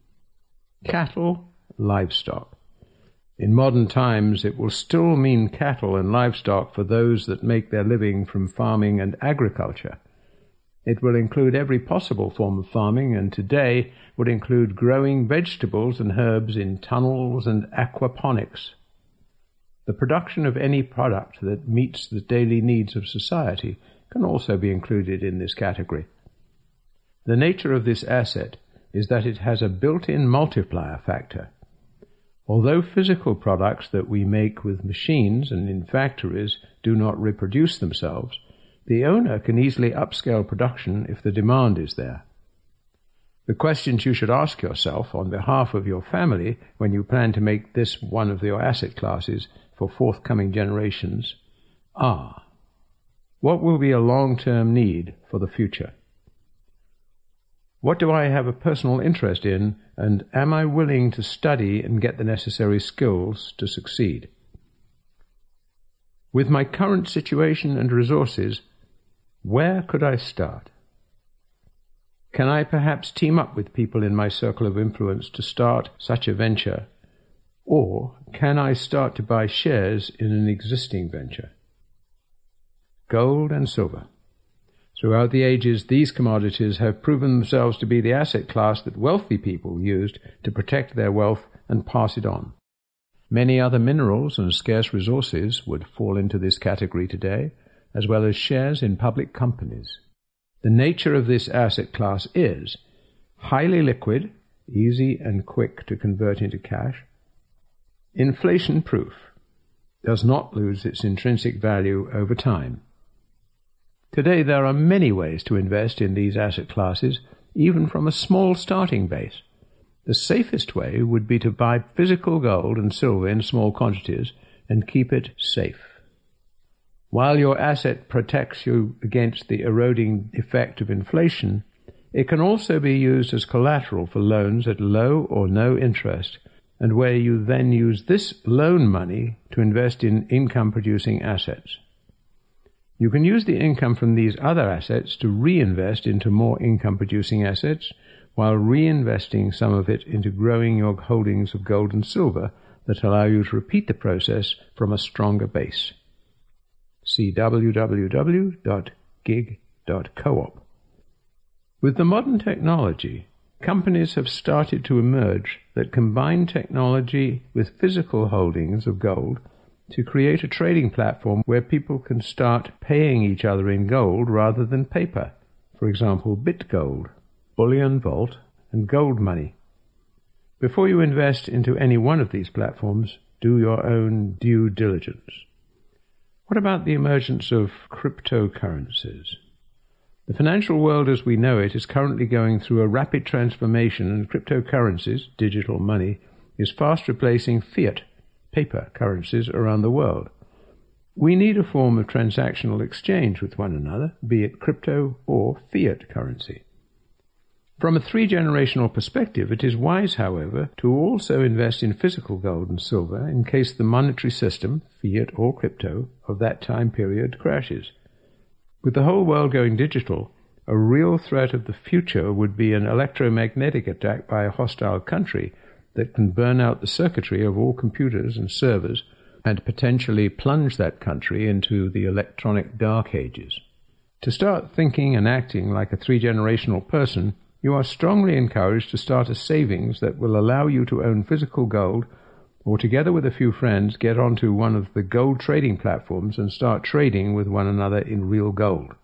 Cattle, livestock. In modern times, it will still mean cattle and livestock for those that make their living from farming and agriculture. It will include every possible form of farming, and today would include growing vegetables and herbs in tunnels and aquaponics. The production of any product that meets the daily needs of society can also be included in this category. The nature of this asset is that it has a built-in multiplier factor. Although physical products that we make with machines and in factories do not reproduce themselves, the owner can easily upscale production if the demand is there. The questions you should ask yourself on behalf of your family when you plan to make this one of your asset classes for forthcoming generations are: what will be a long-term need for the future? What do I have a personal interest in, and am I willing to study and get the necessary skills to succeed? With my current situation and resources, where could I start? Can I perhaps team up with people in my circle of influence to start such a venture? Or can I start to buy shares in an existing venture? Gold and silver. Throughout the ages, these commodities have proven themselves to be the asset class that wealthy people used to protect their wealth and pass it on. Many other minerals and scarce resources would fall into this category today, as well as shares in public companies. The nature of this asset class is highly liquid, easy and quick to convert into cash, inflation-proof, does not lose its intrinsic value over time. Today there are many ways to invest in these asset classes, even from a small starting base. The safest way would be to buy physical gold and silver in small quantities and keep it safe. While your asset protects you against the eroding effect of inflation, it can also be used as collateral for loans at low or no interest and where you then use this loan money to invest in income-producing assets. You can use the income from these other assets to reinvest into more income-producing assets, while reinvesting some of it into growing your holdings of gold and silver that allow you to repeat the process from a stronger base. See w w w dot gig dot coop. With the modern technology, companies have started to emerge that combine technology with physical holdings of gold to create a trading platform where people can start paying each other in gold rather than paper. For example, BitGold, Bullion Vault, and Gold Money. Before you invest into any one of these platforms, do your own due diligence. What about the emergence of cryptocurrencies? The financial world as we know it is currently going through a rapid transformation, and cryptocurrencies, digital money, is fast replacing fiat, paper currencies around the world. We need a form of transactional exchange with one another, be it crypto or fiat currency. From a three-generational perspective, it is wise, however, to also invest in physical gold and silver in case the monetary system, fiat or crypto, of that time period crashes. With the whole world going digital, a real threat of the future would be an electromagnetic attack by a hostile country that can burn out the circuitry of all computers and servers and potentially plunge that country into the electronic dark ages. To start thinking and acting like a three-generational person, you are strongly encouraged to start a savings that will allow you to own physical gold, or together with a few friends get onto one of the gold trading platforms and start trading with one another in real gold.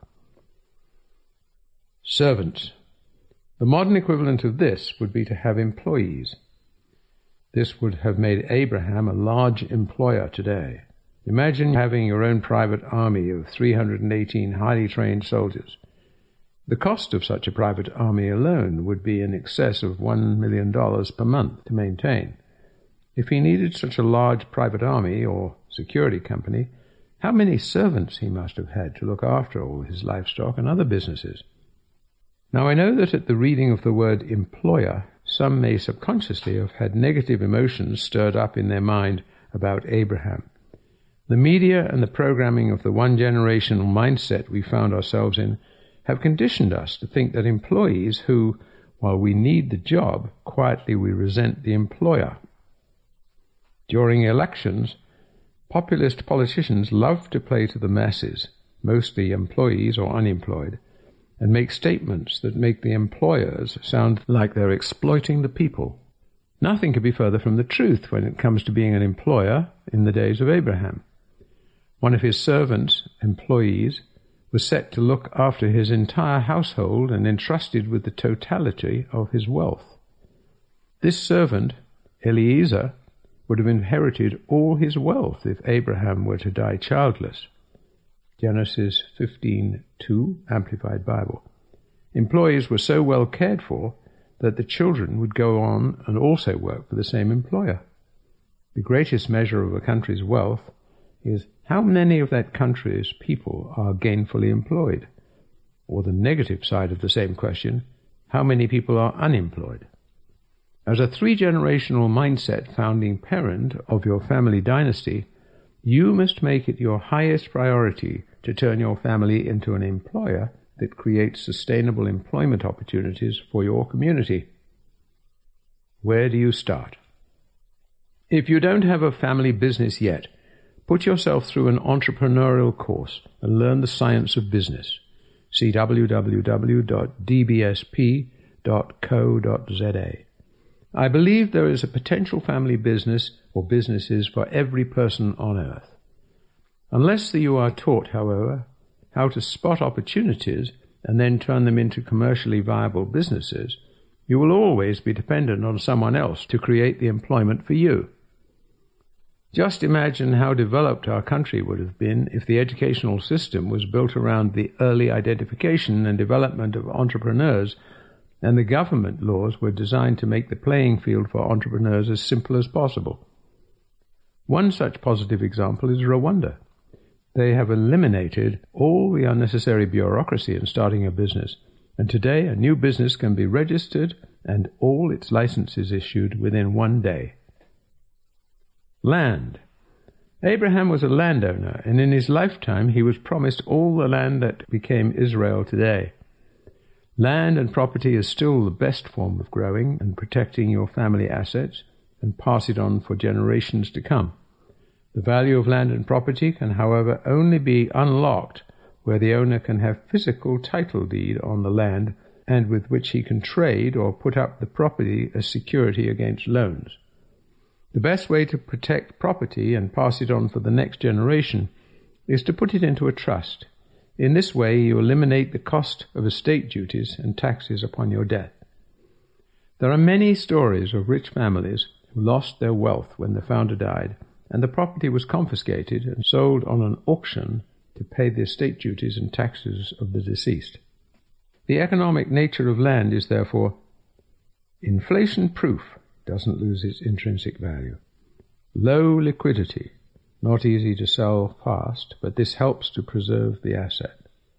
Servants. The modern equivalent of this would be to have employees. This would have made Abraham a large employer today. Imagine having your own private army of three hundred eighteen highly trained soldiers. The cost of such a private army alone would be in excess of one million dollars per month to maintain. If he needed such a large private army or security company, how many servants he must have had to look after all his livestock and other businesses. Now I know that at the reading of the word employer, some may subconsciously have had negative emotions stirred up in their mind about Abraham. The media and the programming of the one-generational mindset we found ourselves in have conditioned us to think that employees who, while we need the job, quietly we resent the employer. During elections, populist politicians love to play to the masses, mostly employees or unemployed, and make statements that make the employers sound like they're exploiting the people. Nothing could be further from the truth when it comes to being an employer in the days of Abraham. One of his servants, employees, was set to look after his entire household and entrusted with the totality of his wealth. This servant, Eliezer, would have inherited all his wealth if Abraham were to die childless. Genesis fifteen two, Amplified Bible. Employees were so well cared for that the children would go on and also work for the same employer. The greatest measure of a country's wealth is how many of that country's people are gainfully employed, or the negative side of the same question, how many people are unemployed. As a three-generational mindset founding parent of your family dynasty, you must make it your highest priority to turn your family into an employer that creates sustainable employment opportunities for your community. Where do you start? If you don't have a family business yet, put yourself through an entrepreneurial course and learn the science of business. See w w w dot d b s p dot co dot z a. I believe there is a potential family business or businesses for every person on earth. Unless you are taught, however, how to spot opportunities and then turn them into commercially viable businesses, you will always be dependent on someone else to create the employment for you. Just imagine how developed our country would have been if the educational system was built around the early identification and development of entrepreneurs, and the government laws were designed to make the playing field for entrepreneurs as simple as possible. One such positive example is Rwanda. They have eliminated all the unnecessary bureaucracy in starting a business, and today a new business can be registered and all its licenses issued within one day. Land. Abraham was a landowner, and in his lifetime he was promised all the land that became Israel today. Land and property is still the best form of growing and protecting your family assets and pass it on for generations to come. The value of land and property can, however, only be unlocked where the owner can have physical title deed on the land and with which he can trade or put up the property as security against loans. The best way to protect property and pass it on for the next generation is to put it into a trust. In this way, you eliminate the cost of estate duties and taxes upon your death. There are many stories of rich families who lost their wealth when the founder died, and the property was confiscated and sold on an auction to pay the estate duties and taxes of the deceased. The economic nature of land is therefore inflation-proof, doesn't lose its intrinsic value. Low liquidity, not easy to sell fast, but this helps to preserve the asset.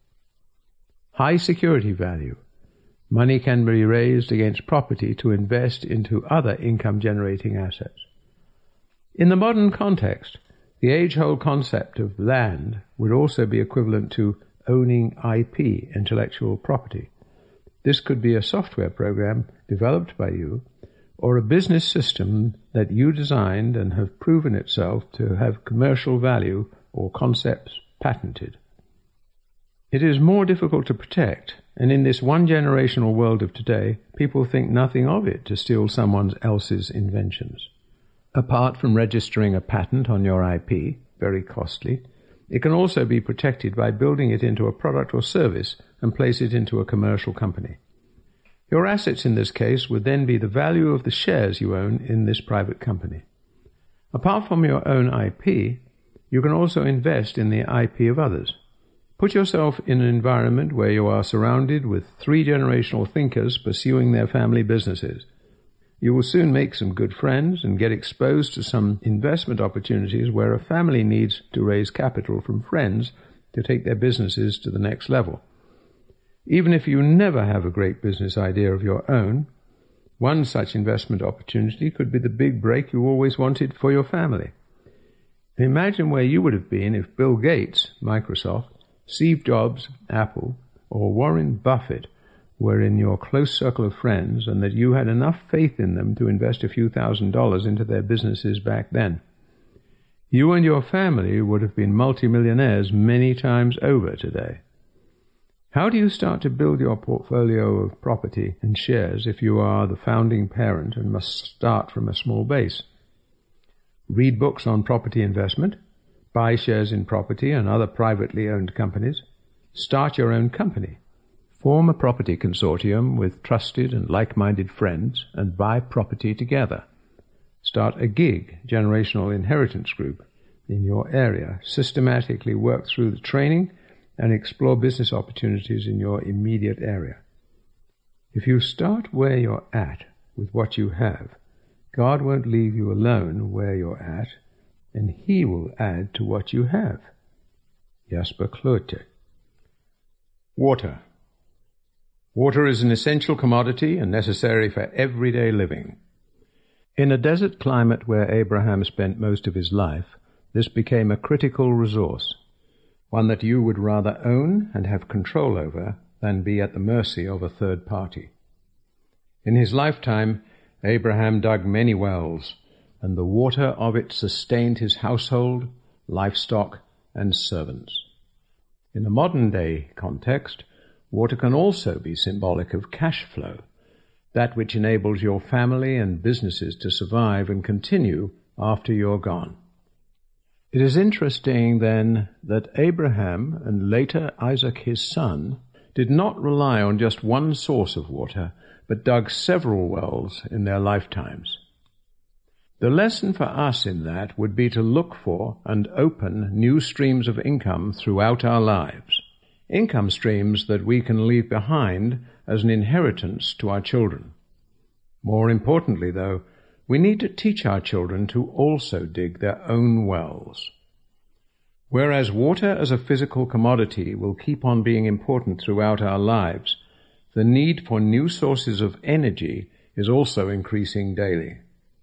High security value. Money can be raised against property to invest into other income-generating assets. In the modern context, the age-old concept of land would also be equivalent to owning I P, intellectual property. This could be a software program developed by you, or a business system that you designed and have proven itself to have commercial value or concepts patented. It is more difficult to protect, and in this one-generational world of today, people think nothing of it to steal someone else's inventions. Apart from registering a patent on your I P, very costly, it can also be protected by building it into a product or service and place it into a commercial company. Your assets in this case would then be the value of the shares you own in this private company. Apart from your own I P, you can also invest in the I P of others. Put yourself in an environment where you are surrounded with three generational thinkers pursuing their family businesses. You will soon make some good friends and get exposed to some investment opportunities where a family needs to raise capital from friends to take their businesses to the next level. Even if you never have a great business idea of your own, one such investment opportunity could be the big break you always wanted for your family. Imagine where you would have been if Bill Gates, Microsoft, Steve Jobs, Apple, or Warren Buffett were in your close circle of friends and that you had enough faith in them to invest a few thousand dollars into their businesses back then. You and your family would have been multimillionaires many times over today. How do you start to build your portfolio of property and shares if you are the founding parent and must start from a small base? Read books on property investment, buy shares in property and other privately owned companies, start your own company, form a property consortium with trusted and like-minded friends and buy property together. Start a gig, generational inheritance group, in your area, systematically work through the training and explore business opportunities in your immediate area. If you start where you're at with what you have, God won't leave you alone where you're at, and He will add to what you have. Jasper Klute. Water. Water is an essential commodity and necessary for everyday living. In a desert climate where Abraham spent most of his life, this became a critical resource, one that you would rather own and have control over than be at the mercy of a third party. In his lifetime, Abraham dug many wells, and the water of it sustained his household, livestock, and servants. In a modern-day context, water can also be symbolic of cash flow, that which enables your family and businesses to survive and continue after you're gone. It is interesting, then, that Abraham, and later Isaac his son, did not rely on just one source of water, but dug several wells in their lifetimes. The lesson for us in that would be to look for and open new streams of income throughout our lives, income streams that we can leave behind as an inheritance to our children. More importantly, though, we need to teach our children to also dig their own wells. Whereas water as a physical commodity will keep on being important throughout our lives, the need for new sources of energy is also increasing daily.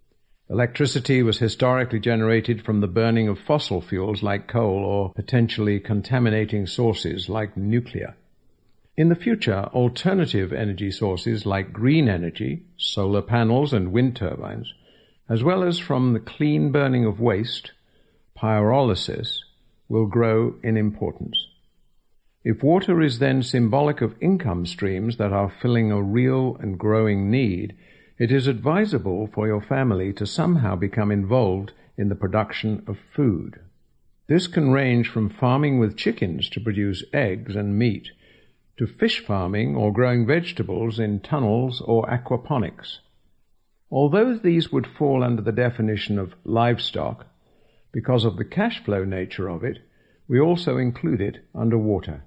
Electricity was historically generated from the burning of fossil fuels like coal or potentially contaminating sources like nuclear. In the future, alternative energy sources like green energy, solar panels and wind turbines, as well as from the clean burning of waste, pyrolysis, will grow in importance. If water is then symbolic of income streams that are filling a real and growing need, it is advisable for your family to somehow become involved in the production of food. This can range from farming with chickens to produce eggs and meat, to fish farming or growing vegetables in tunnels or aquaponics. Although these would fall under the definition of livestock, because of the cash flow nature of it, we also include it under water.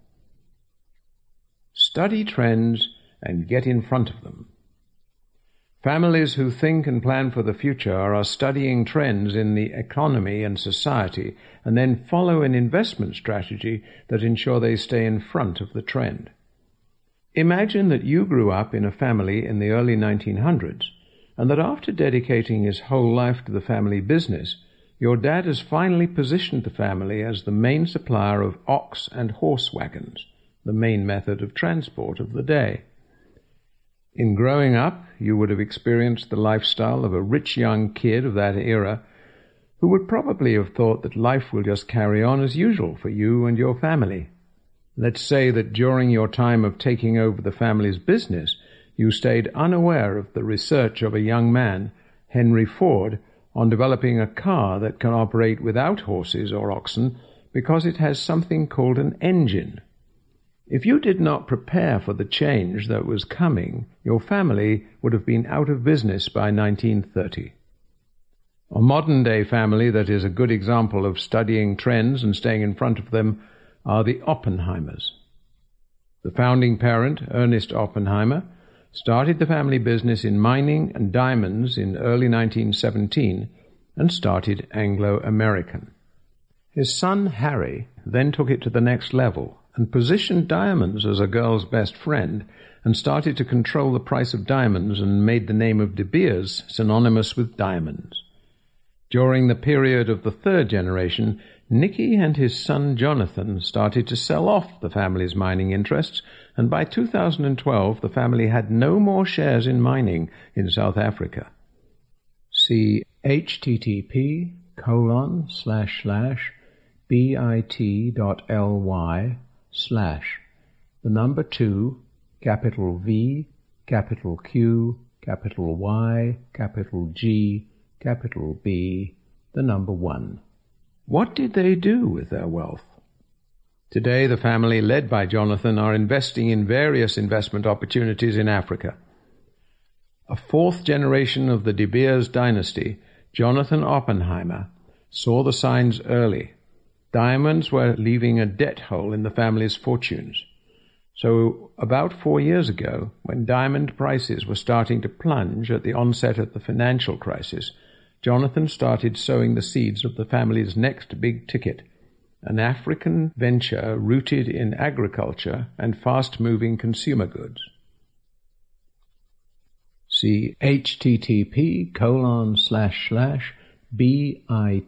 Study trends and get in front of them. Families who think and plan for the future are studying trends in the economy and society and then follow an investment strategy that ensure they stay in front of the trend. Imagine that you grew up in a family in the early nineteen hundreds and that after dedicating his whole life to the family business, your dad has finally positioned the family as the main supplier of ox and horse wagons, the main method of transport of the day. In growing up, you would have experienced the lifestyle of a rich young kid of that era who would probably have thought that life will just carry on as usual for you and your family. Let's say that during your time of taking over the family's business, you stayed unaware of the research of a young man, Henry Ford, on developing a car that can operate without horses or oxen because it has something called an engine. If you did not prepare for the change that was coming, your family would have been out of business by nineteen thirty. A modern-day family that is a good example of studying trends and staying in front of them are the Oppenheimers. The founding parent, Ernest Oppenheimer, started the family business in mining and diamonds in early nineteen seventeen and started Anglo American. His son, Harry, then took it to the next level and positioned diamonds as a girl's best friend and started to control the price of diamonds and made the name of De Beers synonymous with diamonds. During the period of the third generation, Nicky and his son Jonathan started to sell off the family's mining interests, and by two thousand twelve the family had no more shares in mining in South Africa. See http colon slash slash bit.ly slash the number two, capital V, capital Q, capital Y, capital G, capital B, the number one. What did they do with their wealth? Today, the family, led by Jonathan, are investing in various investment opportunities in Africa. A fourth generation of the De Beers dynasty, Jonathan Oppenheimer, saw the signs early. Diamonds were leaving a debt hole in the family's fortunes. So about four years ago, when diamond prices were starting to plunge at the onset of the financial crisis, Jonathan started sowing the seeds of the family's next big ticket, an African venture rooted in agriculture and fast-moving consumer goods. See http colon slash slash bit.ly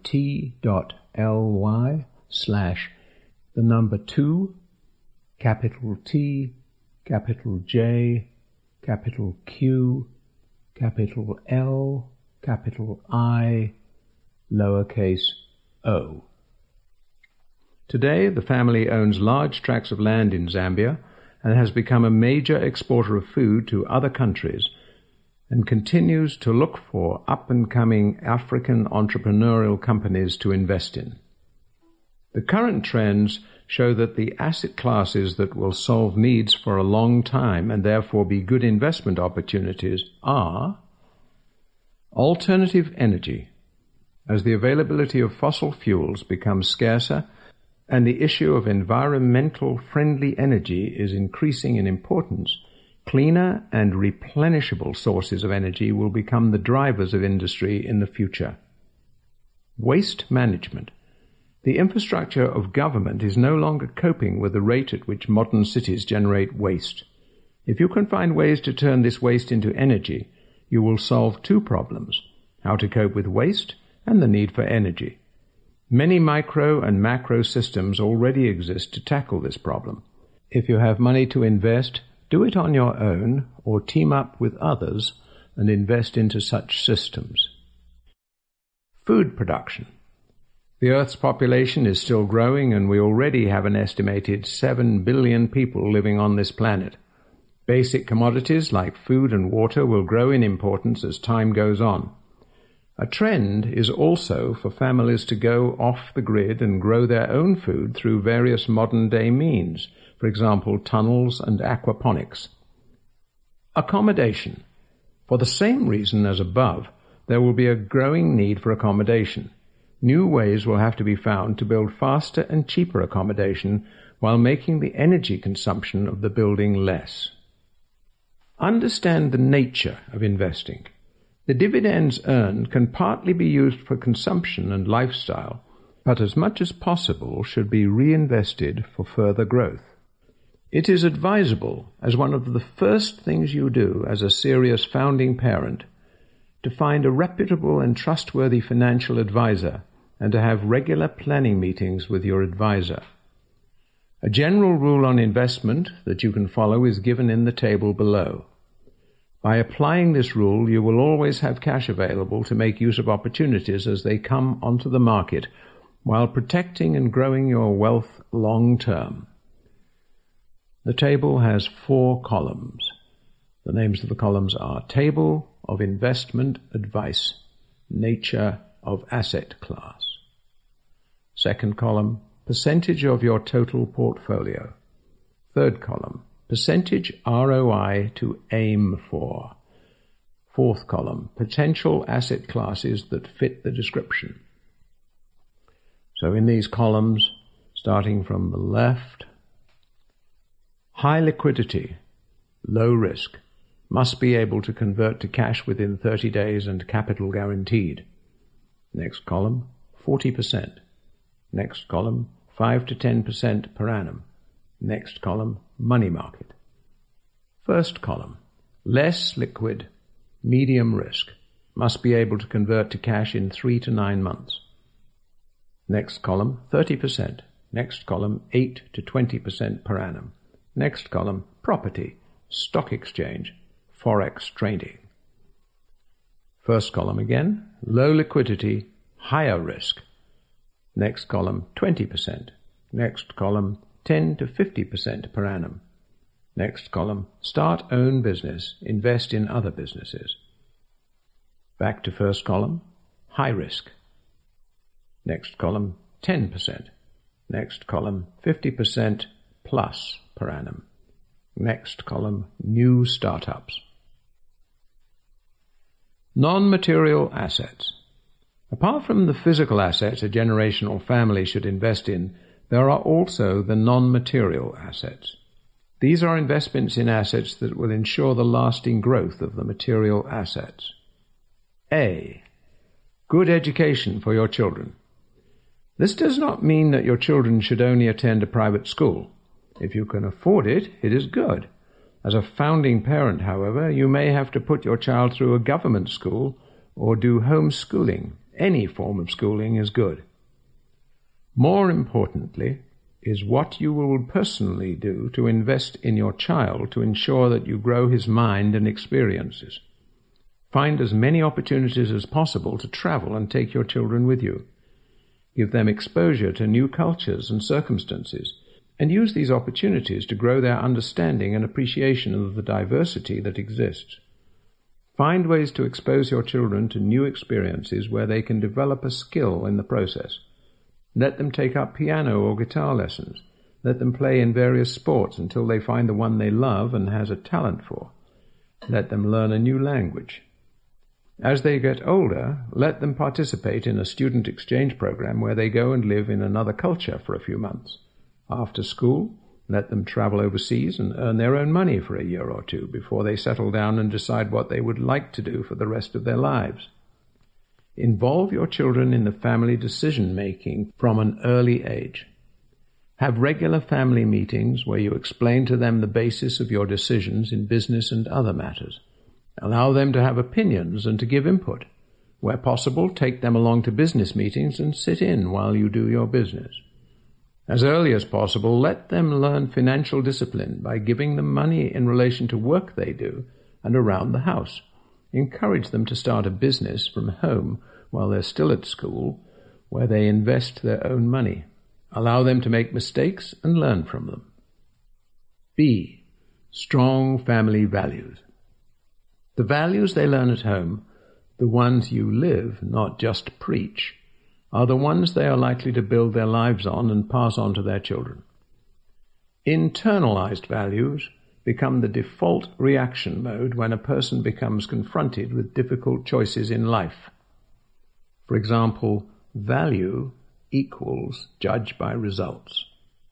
slash the number two, capital T, capital J, capital Q, capital L, capital I, lowercase o. Today, the family owns large tracts of land in Zambia and has become a major exporter of food to other countries and continues to look for up-and-coming African entrepreneurial companies to invest in. The current trends show that the asset classes that will solve needs for a long time and therefore be good investment opportunities are alternative energy. As the availability of fossil fuels becomes scarcer and the issue of environmental friendly energy is increasing in importance, cleaner and replenishable sources of energy will become the drivers of industry in the future. Waste management. The infrastructure of government is no longer coping with the rate at which modern cities generate waste. If you can find ways to turn this waste into energy, you will solve two problems: how to cope with waste, and the need for energy. Many micro and macro systems already exist to tackle this problem. If you have money to invest, do it on your own or team up with others and invest into such systems. Food production. The Earth's population is still growing, and we already have an estimated seven billion people living on this planet. Basic commodities like food and water will grow in importance as time goes on. A trend is also for families to go off the grid and grow their own food through various modern-day means, for example, tunnels and aquaponics. Accommodation. For the same reason as above, there will be a growing need for accommodation. New ways will have to be found to build faster and cheaper accommodation while making the energy consumption of the building less. Understand the nature of investing. The dividends earned can partly be used for consumption and lifestyle, but as much as possible should be reinvested for further growth. It is advisable, as one of the first things you do as a serious founding parent, to find a reputable and trustworthy financial advisor and to have regular planning meetings with your advisor. A general rule on investment that you can follow is given in the table below. By applying this rule, you will always have cash available to make use of opportunities as they come onto the market, while protecting and growing your wealth long term. The table has four columns. The names of the columns are Table of Investment Advice, Nature of Asset Class. Second column, Percentage of your total portfolio. Third column, Percentage R O I to aim for. Fourth column, Potential asset classes that fit the description. So in these columns, starting from the left, high liquidity, low risk, must be able to convert to cash within thirty days and capital guaranteed. Next column, forty percent. Next column, five to ten percent per annum. Next column, money market. First column, less liquid, medium risk, must be able to convert to cash in three to nine months. Next column, thirty percent. Next column, eight to twenty percent per annum. Next column, property, stock exchange, forex trading. First column again, low liquidity, higher risk. Next column, twenty percent. Next column, ten to fifty percent per annum. Next column, start own business, invest in other businesses. Back to first column, high risk. Next column, ten percent. Next column, fifty percent plus per annum. Next column, new startups. Non-material assets. Apart from the physical assets a generational family should invest in, there are also the non-material assets. These are investments in assets that will ensure the lasting growth of the material assets. A. Good education for your children. This does not mean that your children should only attend a private school. If you can afford it, it is good. As a founding parent, however, you may have to put your child through a government school or do homeschooling. Any form of schooling is good. More importantly is what you will personally do to invest in your child to ensure that you grow his mind and experiences. Find as many opportunities as possible to travel and take your children with you. Give them exposure to new cultures and circumstances, and use these opportunities to grow their understanding and appreciation of the diversity that exists. Find ways to expose your children to new experiences where they can develop a skill in the process. Let them take up piano or guitar lessons. Let them play in various sports until they find the one they love and has a talent for. Let them learn a new language. As they get older, let them participate in a student exchange program where they go and live in another culture for a few months. After school, let them travel overseas and earn their own money for a year or two before they settle down and decide what they would like to do for the rest of their lives. Involve your children in the family decision-making from an early age. Have regular family meetings where you explain to them the basis of your decisions in business and other matters. Allow them to have opinions and to give input. Where possible, take them along to business meetings and sit in while you do your business. As early as possible, let them learn financial discipline by giving them money in relation to work they do and around the house. Encourage them to start a business from home while they're still at school, where they invest their own money. Allow them to make mistakes and learn from them. B. Strong family values. The values they learn at home, the ones you live, not just preach, are the ones they are likely to build their lives on and pass on to their children. Internalized values become the default reaction mode when a person becomes confronted with difficult choices in life. For example, value equals judge by results.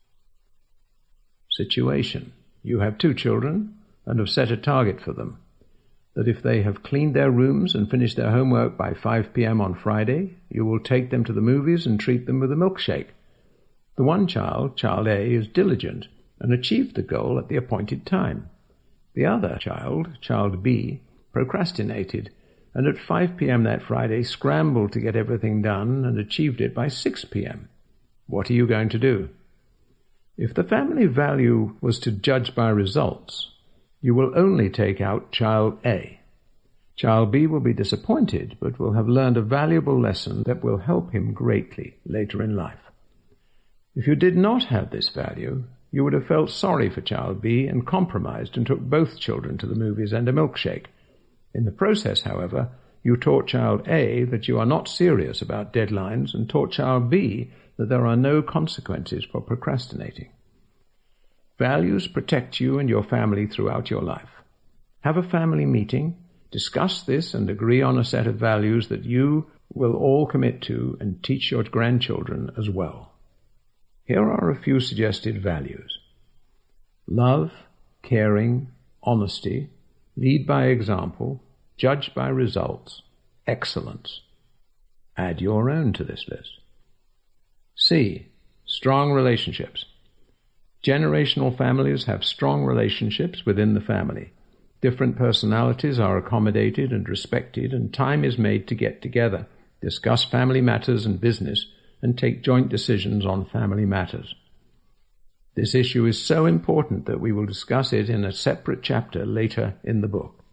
Situation. You have two children and have set a target for them, that if they have cleaned their rooms and finished their homework by five p.m. on Friday, you will take them to the movies and treat them with a milkshake. The one child, child A, is diligent and achieved the goal at the appointed time. The other child, child B, procrastinated and at five p.m. that Friday scrambled to get everything done and achieved it by six p.m. What are you going to do? If the family value was to judge by results, you will only take out child A. Child B will be disappointed, but will have learned a valuable lesson that will help him greatly later in life. If you did not have this value, you would have felt sorry for child B and compromised and took both children to the movies and a milkshake. In the process, however, you taught child A that you are not serious about deadlines and taught child B that there are no consequences for procrastinating. Values protect you and your family throughout your life. Have a family meeting, discuss this and agree on a set of values that you will all commit to and teach your grandchildren as well. Here are a few suggested values. Love, caring, honesty, lead by example, judge by results, excellence. Add your own to this list. C. Strong relationships. Generational families have strong relationships within the family. Different personalities are accommodated and respected, and time is made to get together, discuss family matters and business, and take joint decisions on family matters. This issue is so important that we will discuss it in a separate chapter later in the book.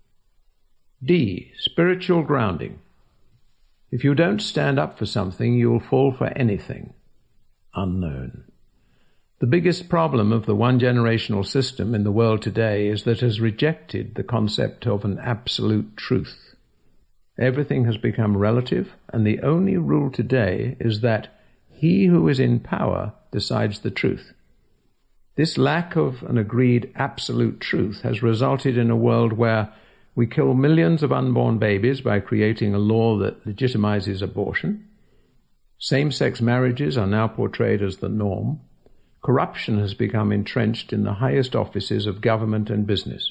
D. Spiritual grounding. If you don't stand up for something, you will fall for anything. Unknown. The biggest problem of the one-generational system in the world today is that it has rejected the concept of an absolute truth. Everything has become relative, and the only rule today is that he who is in power decides the truth. This lack of an agreed absolute truth has resulted in a world where we kill millions of unborn babies by creating a law that legitimizes abortion. Same-sex marriages are now portrayed as the norm. Corruption has become entrenched in the highest offices of government and business.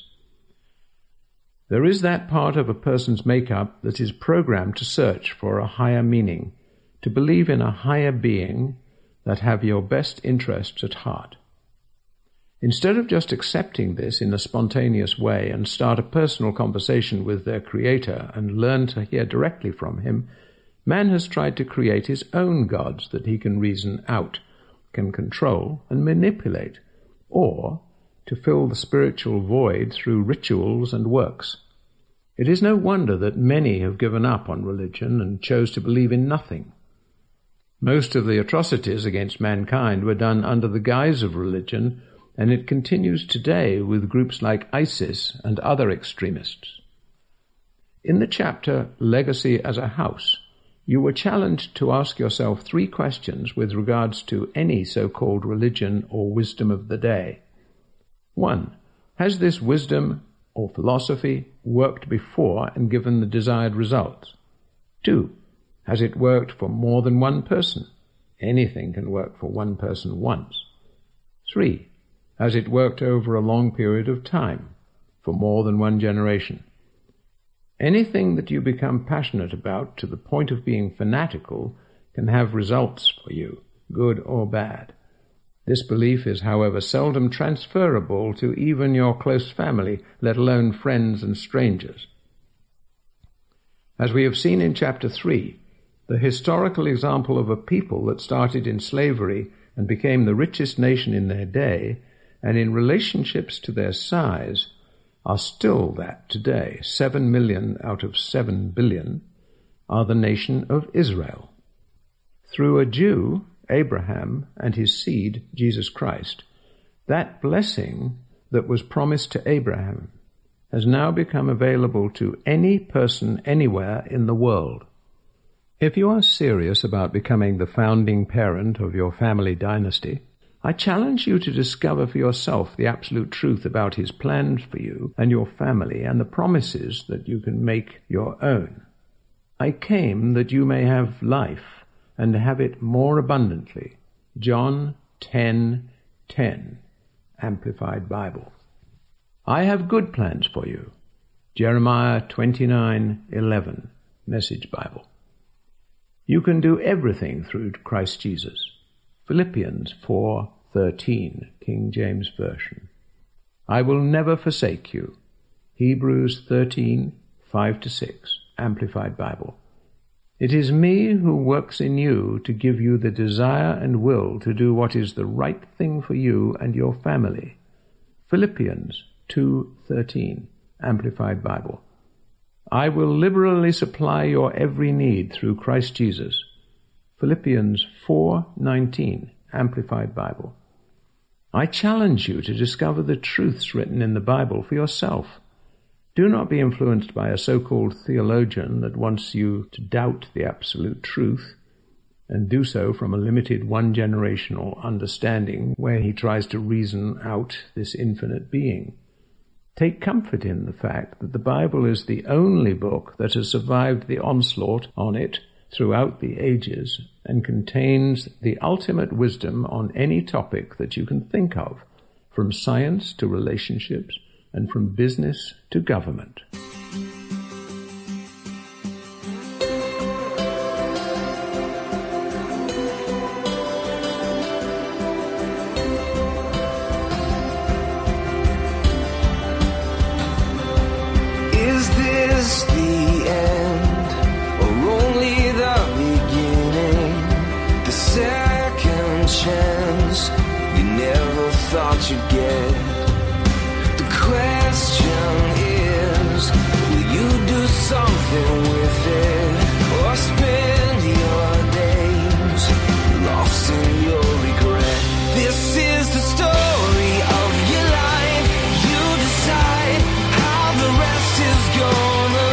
There is that part of a person's makeup that is programmed to search for a higher meaning, to believe in a higher being that have your best interests at heart. Instead of just accepting this in a spontaneous way and start a personal conversation with their Creator and learn to hear directly from Him, man has tried to create his own gods that he can reason out, can control and manipulate, or to fill the spiritual void through rituals and works. It is no wonder that many have given up on religion and chose to believe in nothing. Most of the atrocities against mankind were done under the guise of religion, and it continues today with groups like ISIS and other extremists. In the chapter Legacy as a House, you were challenged to ask yourself three questions with regards to any so-called religion or wisdom of the day. One, has this wisdom or philosophy worked before and given the desired results? Two, has it worked for more than one person? Anything can work for one person once. Three, has it worked over a long period of time, for more than one generation? Anything that you become passionate about to the point of being fanatical can have results for you, good or bad. This belief is, however, seldom transferable to even your close family, let alone friends and strangers. As we have seen in chapter three, the historical example of a people that started in slavery and became the richest nation in their day, and in relationships to their size, are still that today. Seven million out of seven billion are the nation of Israel. Through a Jew, Abraham, and his seed, Jesus Christ, that blessing that was promised to Abraham has now become available to any person anywhere in the world. If you are serious about becoming the founding parent of your family dynasty, I challenge you to discover for yourself the absolute truth about his plans for you and your family and the promises that you can make your own. I came that you may have life and have it more abundantly. John ten ten, Amplified Bible. I have good plans for you. Jeremiah twenty-nine eleven, Message Bible. You can do everything through Christ Jesus. Philippians four thirteen, King James Version. I will never forsake you. Hebrews thirteen five to six, Amplified Bible. It is me who works in you to give you the desire and will to do what is the right thing for you and your family. Philippians two thirteen, Amplified Bible. I will liberally supply your every need through Christ Jesus. Philippians four nineteen, Amplified Bible. I challenge you to discover the truths written in the Bible for yourself. Do not be influenced by a so-called theologian that wants you to doubt the absolute truth, and do so from a limited one-generational understanding where he tries to reason out this infinite being. Take comfort in the fact that the Bible is the only book that has survived the onslaught on it throughout the ages and contains the ultimate wisdom on any topic that you can think of, from science to relationships and from business to government. Thought you'd get. The question is, will you do something with it, or spend your days lost in your regret? This is the story of your life. You decide how the rest is gonna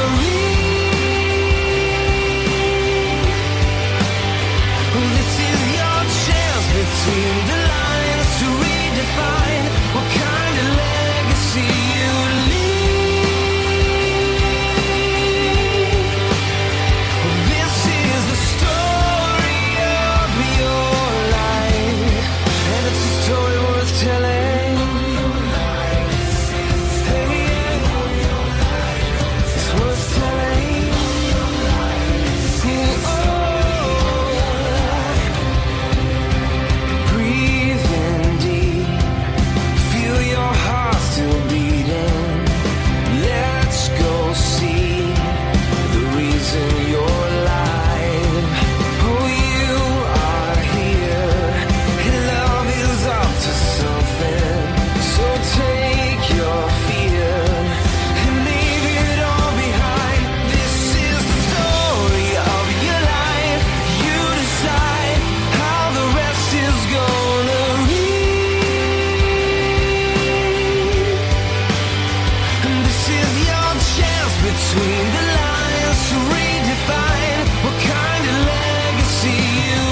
read. This is your chance between the lines to redefine what kind of legacy you leave. This is the story of your life, and it's a story worth telling. Hey, yeah. It's worth telling. Oh, breathe in deep. Feel your heart still beating. Let's go see the reason you're alive. Oh, you are here, and love is up to something. So take your fear and leave it all behind. This is the story of your life. You decide how the rest is gonna read. And this is your chance between the lines to redefine what kind of legacy you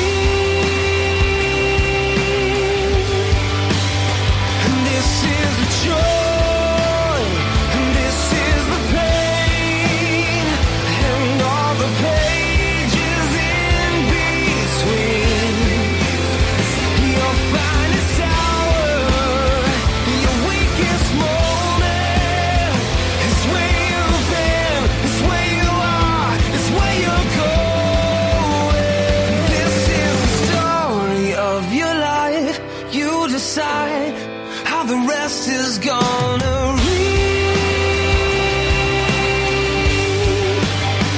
leave. And this is the joy, and this is the pain, and all the pages in between. Your finest hour, your weakest moment. It's where you've been, it's where you are, it's where you're going. This is the story of your life. You decide how the rest is gonna read.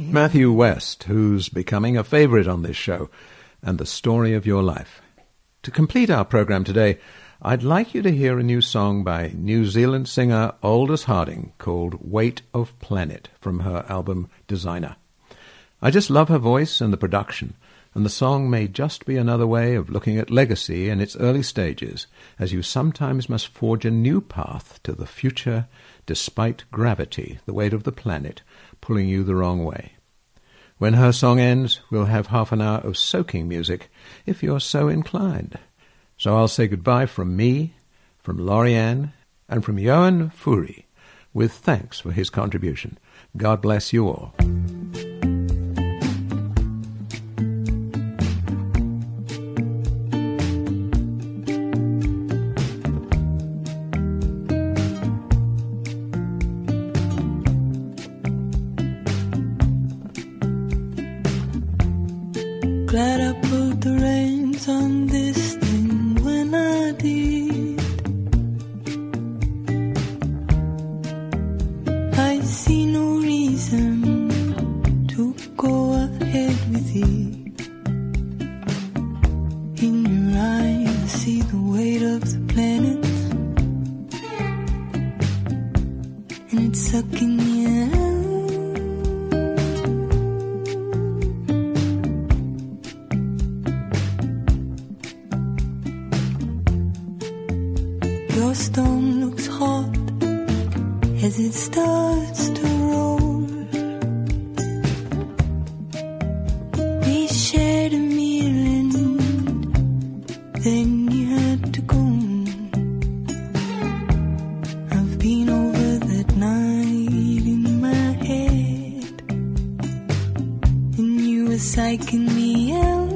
Matthew West, who's becoming a favourite on this show, and the story of your life. To complete our programme today, I'd like you to hear a new song by New Zealand singer Aldous Harding called Weight of Planet from her album Designer. I just love her voice and the production, and the song may just be another way of looking at legacy in its early stages, as you sometimes must forge a new path to the future despite gravity, the weight of the planet, pulling you the wrong way. When her song ends, we'll have half an hour of soaking music, if you're so inclined. So I'll say goodbye from me, from Laurie-Anne, and from Johan Furi, with thanks for his contribution. God bless you all. Glad I put the reins on this thing when I did. I see no reason to go ahead with it. In your eyes I see the weight of the planet, and it's sucking me out. Your stone looks hot as it starts to roll. We shared a meal and then you had to go. I've been over that night in my head, and you were psyching me out.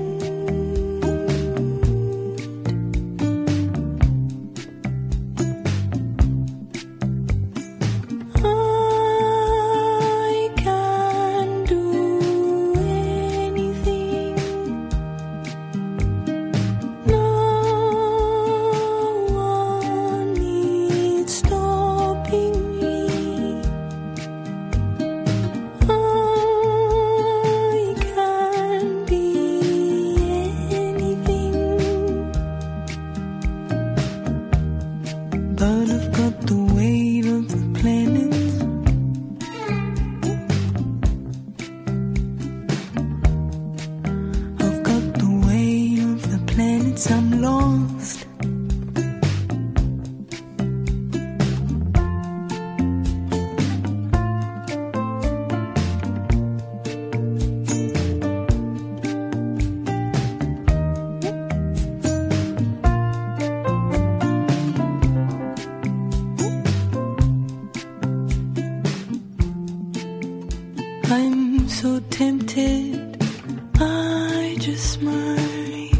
I'm so tempted, I just might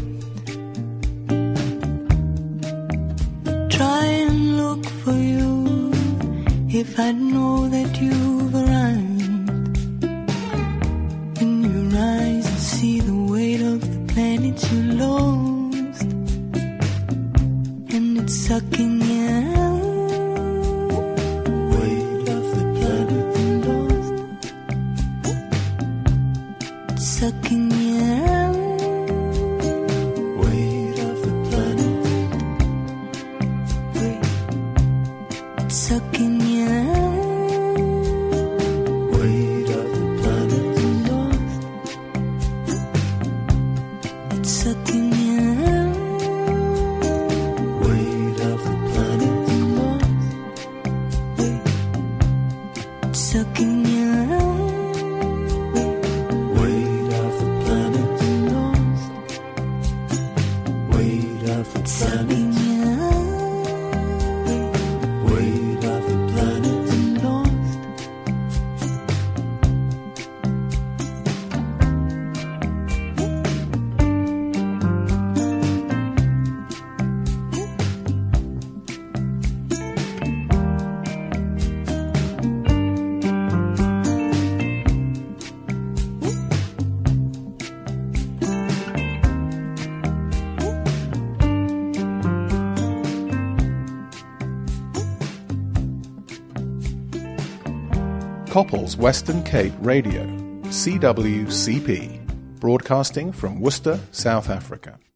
try and look for you if I know that you've arrived. In your eyes I see the weight of the planet you lost, and it's sucking you out. Weight of the planet you lost, it's sucking you out. Weight of the planet, wait, it's sucking you out. Weight of the planet you lost, it's sucking you out. Weight of the planet you lost, wait, it's sucking you out. Weight of the planet you lost, weight of the planet you lost, weight of the planet you lost. Couples Western Cape Radio, C W C P, broadcasting from Worcester, South Africa.